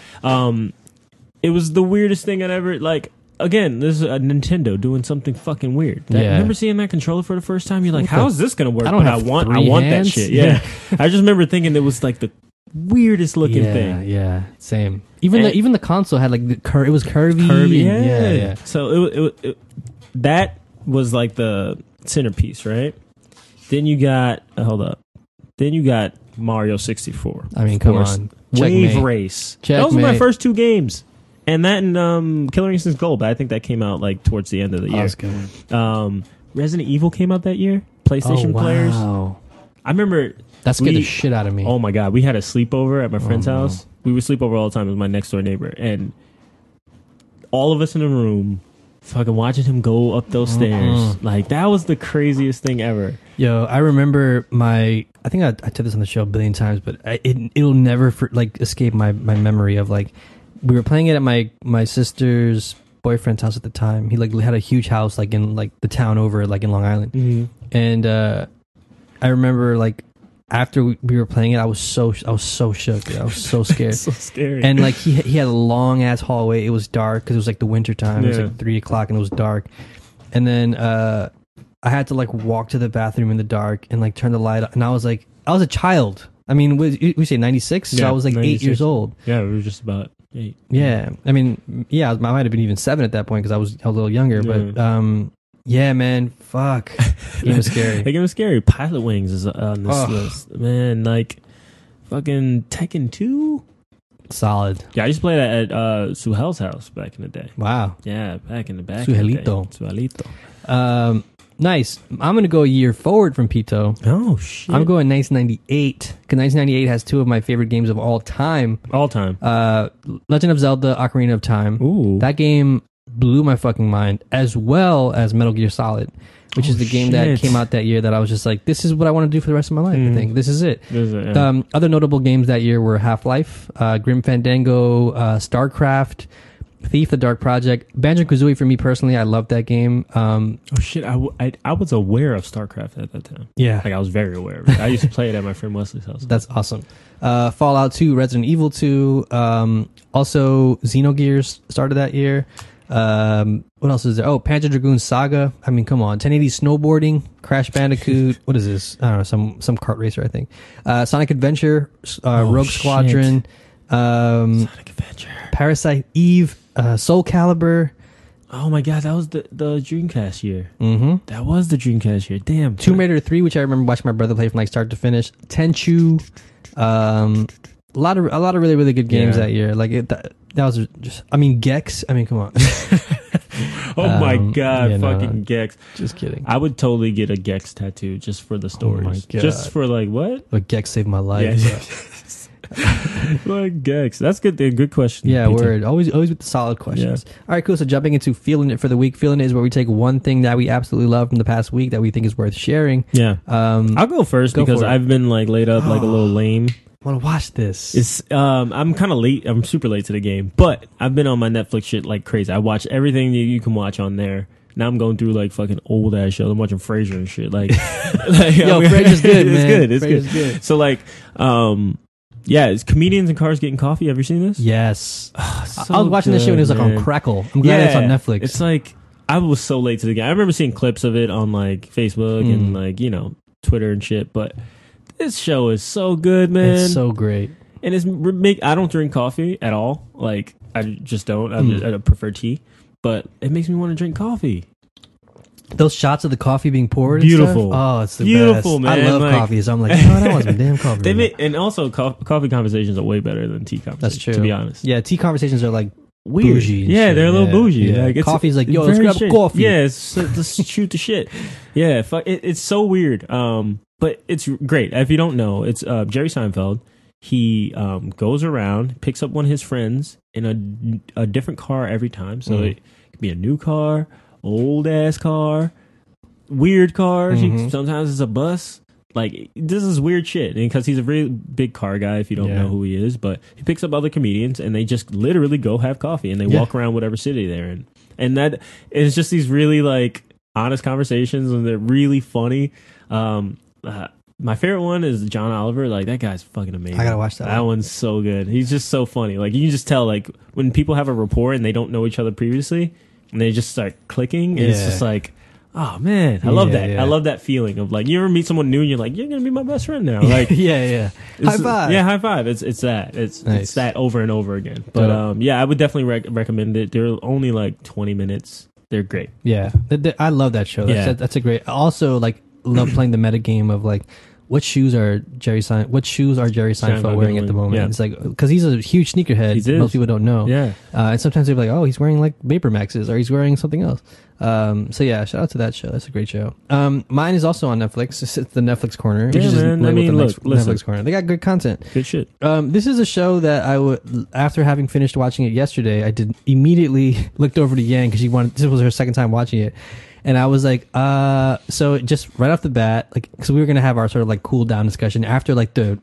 [SPEAKER 2] It was the weirdest thing I'd ever, like, again, this is a Nintendo doing something fucking weird. Remember seeing that controller for the first time? You're like, how is this going to work?
[SPEAKER 1] I want
[SPEAKER 2] that shit. Yeah. I just remember thinking it was like the weirdest looking thing.
[SPEAKER 1] Yeah, same. Even the console had like it was curvy. Yeah.
[SPEAKER 2] So it that was like the centerpiece, right? Then you got Then you got Mario 64.
[SPEAKER 1] I mean, come on.
[SPEAKER 2] Wave Race. Those were my first two games. And that and Killer Instinct Gold, but I think that came out like towards the end of the year.
[SPEAKER 1] Good.
[SPEAKER 2] Resident Evil came out that year. PlayStation players. I remember
[SPEAKER 1] that scared the shit out of me.
[SPEAKER 2] Oh my god, we had a sleepover at my friend's house. We would sleep over all the time with my next door neighbor, and all of us in the room, fucking watching him go up those stairs. Like that was the craziest thing ever.
[SPEAKER 1] Yo, I remember I think I told this on the show a billion times, but it'll never escape my memory of like. We were playing it at my sister's boyfriend's house at the time. He like had a huge house like in like the town over like in Long Island, and I remember like after we were playing it, I was so shook. I was so scared.
[SPEAKER 2] So scary.
[SPEAKER 1] And like he had a long ass hallway. It was dark because it was like the winter time. It was like 3 o'clock and it was dark. And then I had to like walk to the bathroom in the dark and like turn the light on. And I was a child. I mean, we say 96, so I was like
[SPEAKER 2] 96.
[SPEAKER 1] 8 years old.
[SPEAKER 2] Yeah, we were just about 8.
[SPEAKER 1] Yeah, I mean, I might have been even 7 at that point because I was a little younger. But yeah, man, fuck, game was scary.
[SPEAKER 2] That game was scary. Pilot Wings is on this list, man. Like fucking Tekken 2,
[SPEAKER 1] solid.
[SPEAKER 2] Yeah, I used to play that at Suhel's house back in the day.
[SPEAKER 1] Wow.
[SPEAKER 2] Yeah, back in the back.
[SPEAKER 1] Suhelito. Nice. I'm gonna go a year forward from Pito.
[SPEAKER 2] Oh shit!
[SPEAKER 1] I'm going 1998 because 1998 has two of my favorite games of all time. Legend of Zelda: Ocarina of Time.
[SPEAKER 2] Ooh,
[SPEAKER 1] that game blew my fucking mind, as well as Metal Gear Solid, which is the game that came out that year that I was just like, this is what I want to do for the rest of my life. I think this is it. Other notable games that year were Half-Life, Grim Fandango, StarCraft, Thief: The Dark Project, Banjo-Kazooie. For me personally, I loved that game.
[SPEAKER 2] I was aware of StarCraft at that time.
[SPEAKER 1] Yeah,
[SPEAKER 2] like I was very aware of it. I used to play it at my friend Wesley's house.
[SPEAKER 1] That's awesome. Fallout 2, Resident Evil 2, also Xenogears started that year. What else is there? Oh, Panzer Dragoon Saga. I mean, come on. 1080 Snowboarding, Crash Bandicoot. What is this? I don't know, some kart racer, I think. Sonic Adventure, Rogue Squadron,
[SPEAKER 2] Sonic Adventure,
[SPEAKER 1] Parasite Eve, Soul Calibur.
[SPEAKER 2] Oh my god, that was the Dreamcast year.
[SPEAKER 1] Mm-hmm.
[SPEAKER 2] That was the Dreamcast year. Damn.
[SPEAKER 1] Tomb Raider 3, which I remember watching my brother play from like start to finish. Tenchu. A lot of really, really good games that year. Like that was just. I mean, Gex. I mean, come on.
[SPEAKER 2] Oh my god, fucking Gex.
[SPEAKER 1] Just kidding.
[SPEAKER 2] I would totally get a Gex tattoo just for the stories.
[SPEAKER 1] Oh my god.
[SPEAKER 2] Just for like what?
[SPEAKER 1] But Gex saved my life.
[SPEAKER 2] Yeah. Like Gex. That's good. Good question.
[SPEAKER 1] Yeah,
[SPEAKER 2] Peter.
[SPEAKER 1] word. Always with the solid questions. All right, cool. So jumping into feeling it for the week. Feeling it is where we take one thing that we absolutely love from the past week that we think is worth sharing.
[SPEAKER 2] Yeah. I'll go first because I've been like laid up like a little lame.
[SPEAKER 1] I want to watch this.
[SPEAKER 2] It's I'm kind of late. I'm super late to the game, but I've been on my Netflix shit like crazy. I watch everything that you can watch on there. Now I'm going through like fucking old ass shows. I'm watching Frasier and shit. Like,
[SPEAKER 1] Yo, Frasier's good, man.
[SPEAKER 2] It's good. So like, yeah, it's Comedians in Cars Getting Coffee. Have you seen this?
[SPEAKER 1] Yes.
[SPEAKER 2] So
[SPEAKER 1] I was watching this shit when it was like on Crackle. I'm glad it's on Netflix.
[SPEAKER 2] It's like I was so late to the game. I remember seeing clips of it on like Facebook and like Twitter and shit. But this show is so good, man.
[SPEAKER 1] It's so great.
[SPEAKER 2] And I don't drink coffee at all. Like I just don't. I prefer tea. But it makes me want to drink coffee.
[SPEAKER 1] Those shots of the coffee being poured.
[SPEAKER 2] Beautiful.
[SPEAKER 1] And stuff? Oh, it's the
[SPEAKER 2] beautiful,
[SPEAKER 1] best.
[SPEAKER 2] man.
[SPEAKER 1] I love coffee, so I'm like, I want some damn coffee.
[SPEAKER 2] And also, coffee conversations are way better than tea conversations.
[SPEAKER 1] That's true.
[SPEAKER 2] To be honest.
[SPEAKER 1] Yeah, tea conversations are like
[SPEAKER 2] weird.
[SPEAKER 1] Bougie.
[SPEAKER 2] Yeah, they're a little bougie.
[SPEAKER 1] Yeah.
[SPEAKER 2] Like
[SPEAKER 1] coffee's like, yo, let's grab a coffee.
[SPEAKER 2] Yeah, let's shoot the shit. Yeah, it's so weird. But it's great. If you don't know, it's Jerry Seinfeld. He goes around, picks up one of his friends in a different car every time. So it could be a new car, old ass car, weird cars. Sometimes it's a bus. Like, this is weird shit. And because he's a really big car guy, if you don't know who he is. But he picks up other comedians, and they just literally go have coffee, and they walk around whatever city they're in. And that is just these really, like, honest conversations, and they're really funny. My favorite one is John Oliver. Like, that guy's fucking amazing.
[SPEAKER 1] I gotta watch that.
[SPEAKER 2] That one's so good. He's just so funny. Like, you can just tell, like, when people have a rapport and they don't know each other previously, and they just start clicking, and it's just like, oh man, I love that. I love that feeling of like, you ever meet someone new and you're like, you're gonna be my best friend now. Like,
[SPEAKER 1] high five.
[SPEAKER 2] Yeah, high five. It's that. It's that over and over again. But I would definitely recommend it. They're only like 20 minutes. They're great.
[SPEAKER 1] Yeah, I love that show. That's a great. Also, like, love playing the meta game of like, what shoes are Jerry Seinfeld wearing at the moment? Yeah. It's like, because he's a huge sneakerhead. Most people don't know.
[SPEAKER 2] Yeah.
[SPEAKER 1] And sometimes they're like, oh, he's wearing like Vapor Maxes, or he's wearing something else. So yeah, shout out to that show. That's a great show. Mine is also on Netflix. It's the Netflix Corner.
[SPEAKER 2] Yeah, man. I mean, look,
[SPEAKER 1] Netflix Corner. They got good content.
[SPEAKER 2] Good shit.
[SPEAKER 1] This is a show that I would, after having finished watching it yesterday, I did immediately looked over to Yang because this was her second time watching it. And I was like, so just right off the bat, like, because we were gonna have our sort of like cool down discussion after the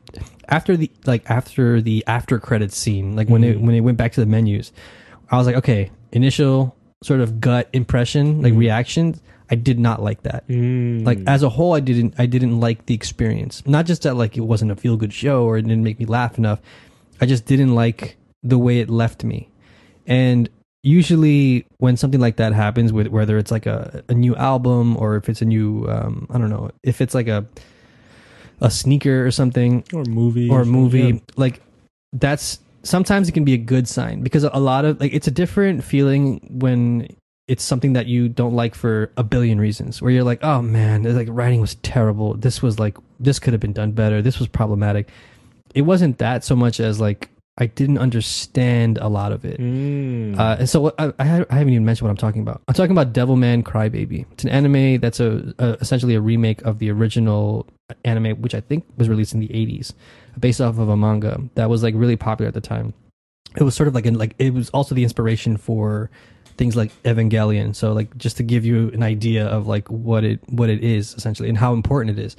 [SPEAKER 1] after credits scene, like when it went back to the menus. I was like, okay, initial sort of gut impression, like reaction. I did not like that. Like, as a whole, I didn't like the experience. Not just that like it wasn't a feel good show or it didn't make me laugh enough. I just didn't like the way it left me. And usually when something like that happens, with whether it's like a new album or if it's a new I don't know, if it's like a sneaker or something
[SPEAKER 2] or movie,
[SPEAKER 1] like, that's sometimes it can be a good sign, because a lot of like, it's a different feeling when it's something that you don't like for a billion reasons, where you're like, oh man, like, writing was terrible, this could have been done better, this was problematic. It wasn't that so much as like, I didn't understand a lot of it. And so I haven't even mentioned what I'm talking about. I'm talking about Devilman Crybaby. It's an anime that's essentially a remake of the original anime, which I think was released in the 80s, based off of a manga that was like really popular at the time. It was sort of like it was also the inspiration for things like Evangelion. So like, just to give you an idea of like what it is essentially and how important it is.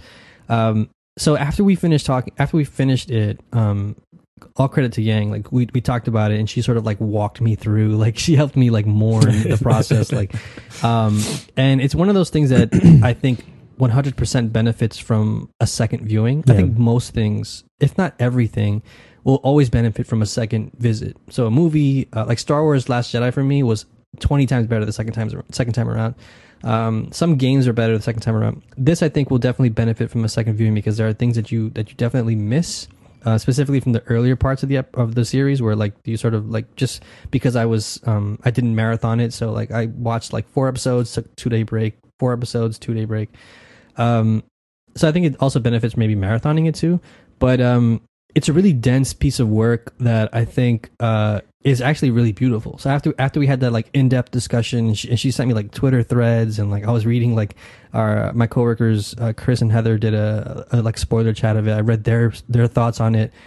[SPEAKER 1] So after we finished it, all credit to Yang, like we talked about it and she sort of like walked me through, like she helped me like mourn the process, like and it's one of those things that I think 100% benefits from a second viewing. I think most things, if not everything, will always benefit from a second visit. So a movie like Star Wars Last Jedi for me was 20 times better the second time around. Some games are better the second time around. This, I think, will definitely benefit from a second viewing, because there are things that you definitely miss. Specifically from the earlier parts of the series, where like you sort of like, just because I didn't marathon it, so like I watched like 4 episodes, took 2-day break, 4 episodes, 2-day break. So I think it also benefits maybe marathoning it too, but it's a really dense piece of work that I think is actually really beautiful. So after we had that like in-depth discussion, and she sent me like Twitter threads, and like I was reading like my coworkers Chris and Heather did a like spoiler chat of it. I read their thoughts on it,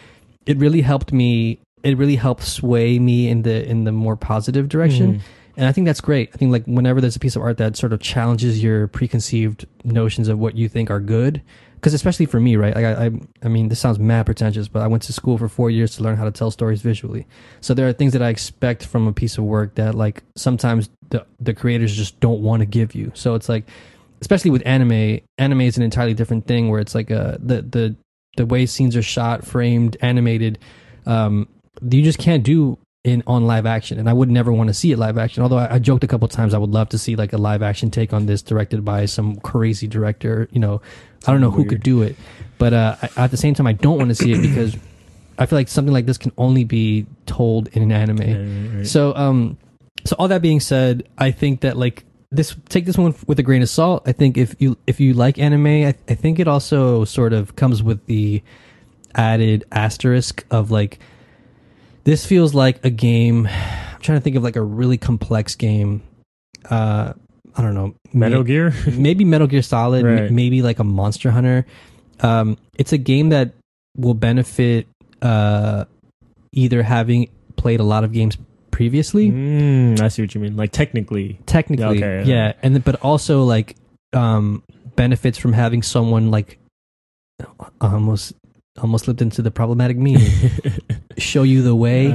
[SPEAKER 1] it really helped me. It really helped sway me in the more positive direction. And I think that's great. I think like whenever there's a piece of art that sort of challenges your preconceived notions of what you think are good, because especially for me, right? Like I mean, this sounds mad pretentious, but I went to school for 4 years to learn how to tell stories visually. So there are things that I expect from a piece of work that like sometimes the creators just don't want to give you. So it's like, especially with anime is an entirely different thing where it's like the way scenes are shot, framed, animated, you just can't do on live action, and I would never want to see it live action. Although I joked a couple times I would love to see like a live action take on this directed by some crazy director. You know, I don't know who could do it, but at the same time I don't want to see it because I feel like something like this can only be told in an anime. Right. So all that being said, I think that like take this one with a grain of salt. I think if you like anime, I think it also sort of comes with the added asterisk of like, this feels like a game. I'm trying to think of like a really complex game. I don't know.
[SPEAKER 2] Metal Gear?
[SPEAKER 1] Maybe Metal Gear Solid.
[SPEAKER 2] Right.
[SPEAKER 1] Maybe like a Monster Hunter. It's a game that will benefit either having played a lot of games previously.
[SPEAKER 2] I see what you mean. Like technically,
[SPEAKER 1] okay, yeah. And but also like benefits from having someone like almost slipped into the problematic meme. Show you the way.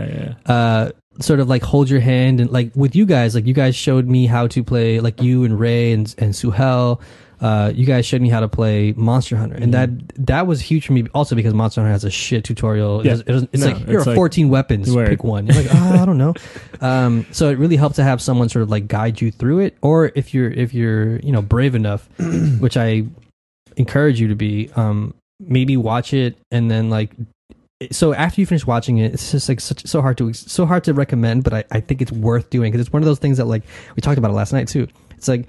[SPEAKER 1] Sort of like hold your hand, and like with you guys, like you guys showed me how to play, like you and Ray and Suhel. You guys showed me how to play Monster Hunter, and that was huge for me. Also because Monster Hunter has a shit tutorial. Yeah. It's like here are 14 weapons. Pick one. You're like, I don't know. So it really helped to have someone sort of like guide you through it, or if you're brave enough, which I encourage you to be. Maybe watch it and then like, so after you finish watching it, it's just like so hard to recommend, but I think it's worth doing because it's one of those things that like we talked about it last night too. It's like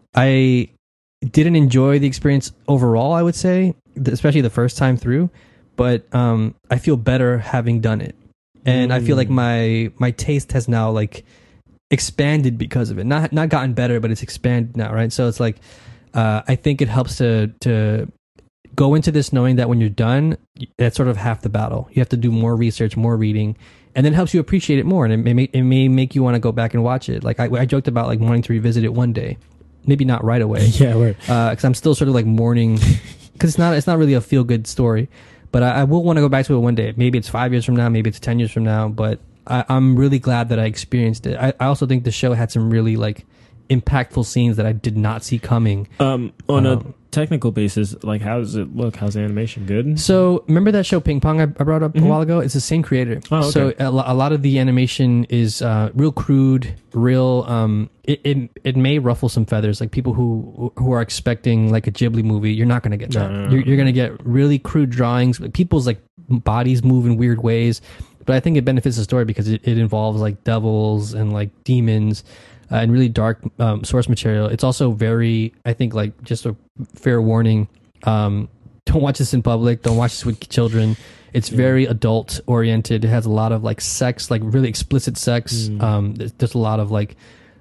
[SPEAKER 1] I didn't enjoy the experience overall, I would say, especially the first time through, but I feel better having done it, and I feel like my taste has now like expanded because of it. Not gotten better, but it's expanded now, right? So it's like I think it helps to go into this knowing that when you're done, that's sort of half the battle. You have to do more research, more reading, and then it helps you appreciate it more. And it may make you want to go back and watch it. Like I joked about like wanting to revisit it one day, maybe not right away.
[SPEAKER 2] Yeah, right.
[SPEAKER 1] Because I'm still sort of like mourning, because it's not really a feel good story. But I will want to go back to it one day. Maybe it's 5 years from now, maybe it's 10 years from now. But I'm really glad that I experienced it. I also think the show had some really like impactful scenes that I did not see coming.
[SPEAKER 2] On a technical basis, like how does it look? How's the animation? Good?
[SPEAKER 1] So remember that show Ping Pong I brought up a while ago? It's the same creator.
[SPEAKER 2] Oh, okay.
[SPEAKER 1] So a lot of the animation is real crude, real it may ruffle some feathers. Like people who are expecting like a Ghibli movie, you're not going to get that. No. You're going to get really crude drawings. People's like bodies move in weird ways, but I think it benefits the story because it involves like devils and like demons. And really dark source material. It's also very, I think, like just a fair warning. Don't watch this in public. Don't watch this with children. It's very adult oriented. It has a lot of like sex, like really explicit sex. There's a lot of like,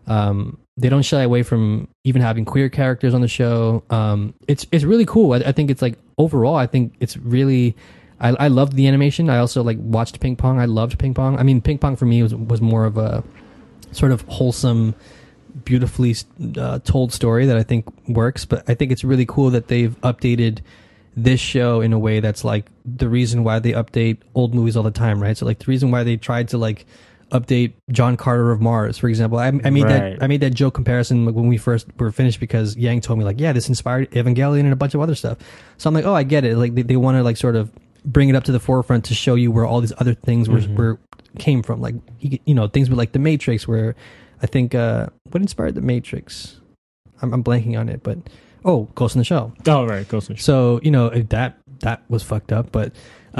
[SPEAKER 1] they don't shy away from even having queer characters on the show. It's really cool. I think it's like overall, I think it's really. I loved the animation. I also like watched Ping Pong. I loved Ping Pong. I mean, Ping Pong for me was more of a sort of wholesome, beautifully told story that I think works. But I think it's really cool that they've updated this show in a way that's like the reason why they update old movies all the time, right? So like the reason why they tried to like update John Carter of Mars, for example. I made that joke comparison when we first were finished because Yang told me like, yeah, this inspired Evangelion and a bunch of other stuff. So I'm like, oh, I get it. Like they want to like sort of bring it up to the forefront to show you where all these other things were came from, like things with like the Matrix, where I think what inspired the Matrix, I'm blanking on it, but Ghost in the Shell.
[SPEAKER 2] Oh right, Ghost in the
[SPEAKER 1] So
[SPEAKER 2] Shell.
[SPEAKER 1] that was fucked up, but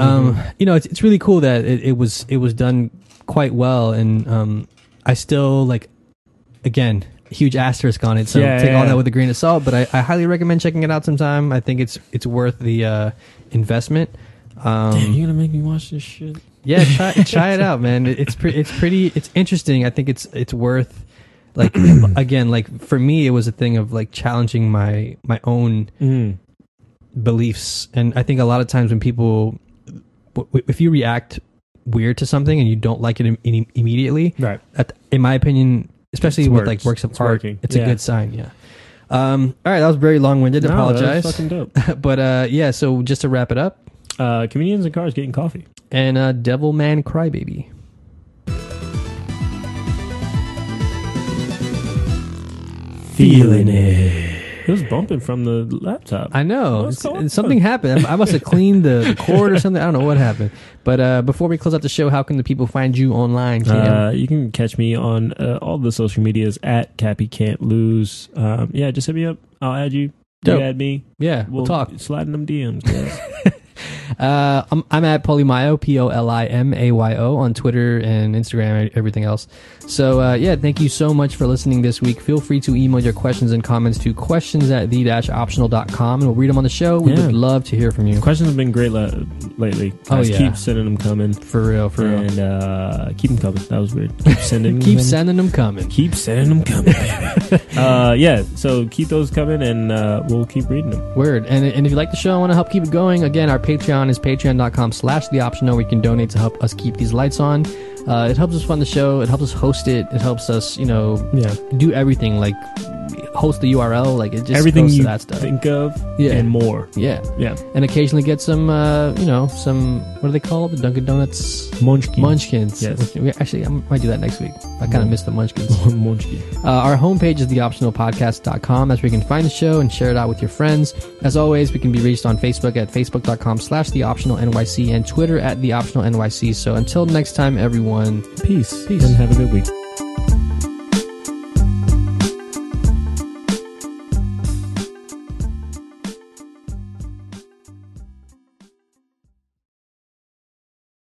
[SPEAKER 1] it's really cool that it was done quite well, and I still like, again, huge asterisk on it, so take all that with a grain of salt, but I highly recommend checking it out sometime. I think it's worth the investment.
[SPEAKER 2] Damn, you're gonna make me watch this shit.
[SPEAKER 1] Yeah, try it out, man. It's interesting. I think it's worth, like, again, like for me, it was a thing of like challenging my own beliefs, and I think a lot of times when people if you react weird to something and you don't like it immediately,
[SPEAKER 2] right?
[SPEAKER 1] In my opinion, especially
[SPEAKER 2] It
[SPEAKER 1] with
[SPEAKER 2] works.
[SPEAKER 1] like works of
[SPEAKER 2] It's
[SPEAKER 1] art,
[SPEAKER 2] working.
[SPEAKER 1] it's a
[SPEAKER 2] Yeah.
[SPEAKER 1] good sign. Yeah. All right, that was very long-winded.
[SPEAKER 2] No,
[SPEAKER 1] Apologize.
[SPEAKER 2] that's fucking dope.
[SPEAKER 1] But yeah, so just to wrap it up,
[SPEAKER 2] Comedians in Cars Getting Coffee.
[SPEAKER 1] and Devilman Crybaby.
[SPEAKER 2] Feeling it. It was bumping from the laptop.
[SPEAKER 1] I know.
[SPEAKER 2] What's going on?
[SPEAKER 1] Something happened. I must have cleaned the cord or something. I don't know what happened. But before we close out the show, how can the people find you online, Cam?
[SPEAKER 2] You can catch me on all the social medias at Cappy Can't Lose. Yeah, just hit me up. I'll add you.
[SPEAKER 1] Dope.
[SPEAKER 2] You add me.
[SPEAKER 1] Yeah, we'll talk.
[SPEAKER 2] Slide in them DMs, guys.
[SPEAKER 1] I'm at Polimayo, Polimayo on Twitter and Instagram and everything else. So yeah, thank you so much for listening this week. Feel free to email your questions and comments to questions@the-optional.com and we'll read them on the show. We would love to hear from you.
[SPEAKER 2] Questions have been great lately. Guys, keep sending them coming.
[SPEAKER 1] For real.
[SPEAKER 2] And keep them coming. That was weird. Keep sending
[SPEAKER 1] Keep sending them coming.
[SPEAKER 2] Keep sending them coming, baby. Yeah, so keep those coming and we'll keep reading them.
[SPEAKER 1] Word. And if you like the show and want to help keep it going, again, our Patreon is patreon.com/theoptional where you can donate to help us keep these lights on. It helps us fund the show. It helps us host it. It helps us, do everything, like host the URL. Like it just
[SPEAKER 2] everything
[SPEAKER 1] goes to
[SPEAKER 2] you
[SPEAKER 1] that stuff.
[SPEAKER 2] think of and more.
[SPEAKER 1] Yeah.
[SPEAKER 2] Yeah.
[SPEAKER 1] And occasionally get some, some, what are they called? The Dunkin' Donuts Munchkins.
[SPEAKER 2] Yes.
[SPEAKER 1] Actually, I might do that next week. I kind of miss the Munchkins.
[SPEAKER 2] Munchkin.
[SPEAKER 1] Our homepage is theoptionalpodcast.com. That's where you can find the show and share it out with your friends. As always, we can be reached on Facebook at facebook.com/theoptionalnyc and Twitter at theoptionalnyc. So until next time, everyone,
[SPEAKER 2] Peace. And have a good week.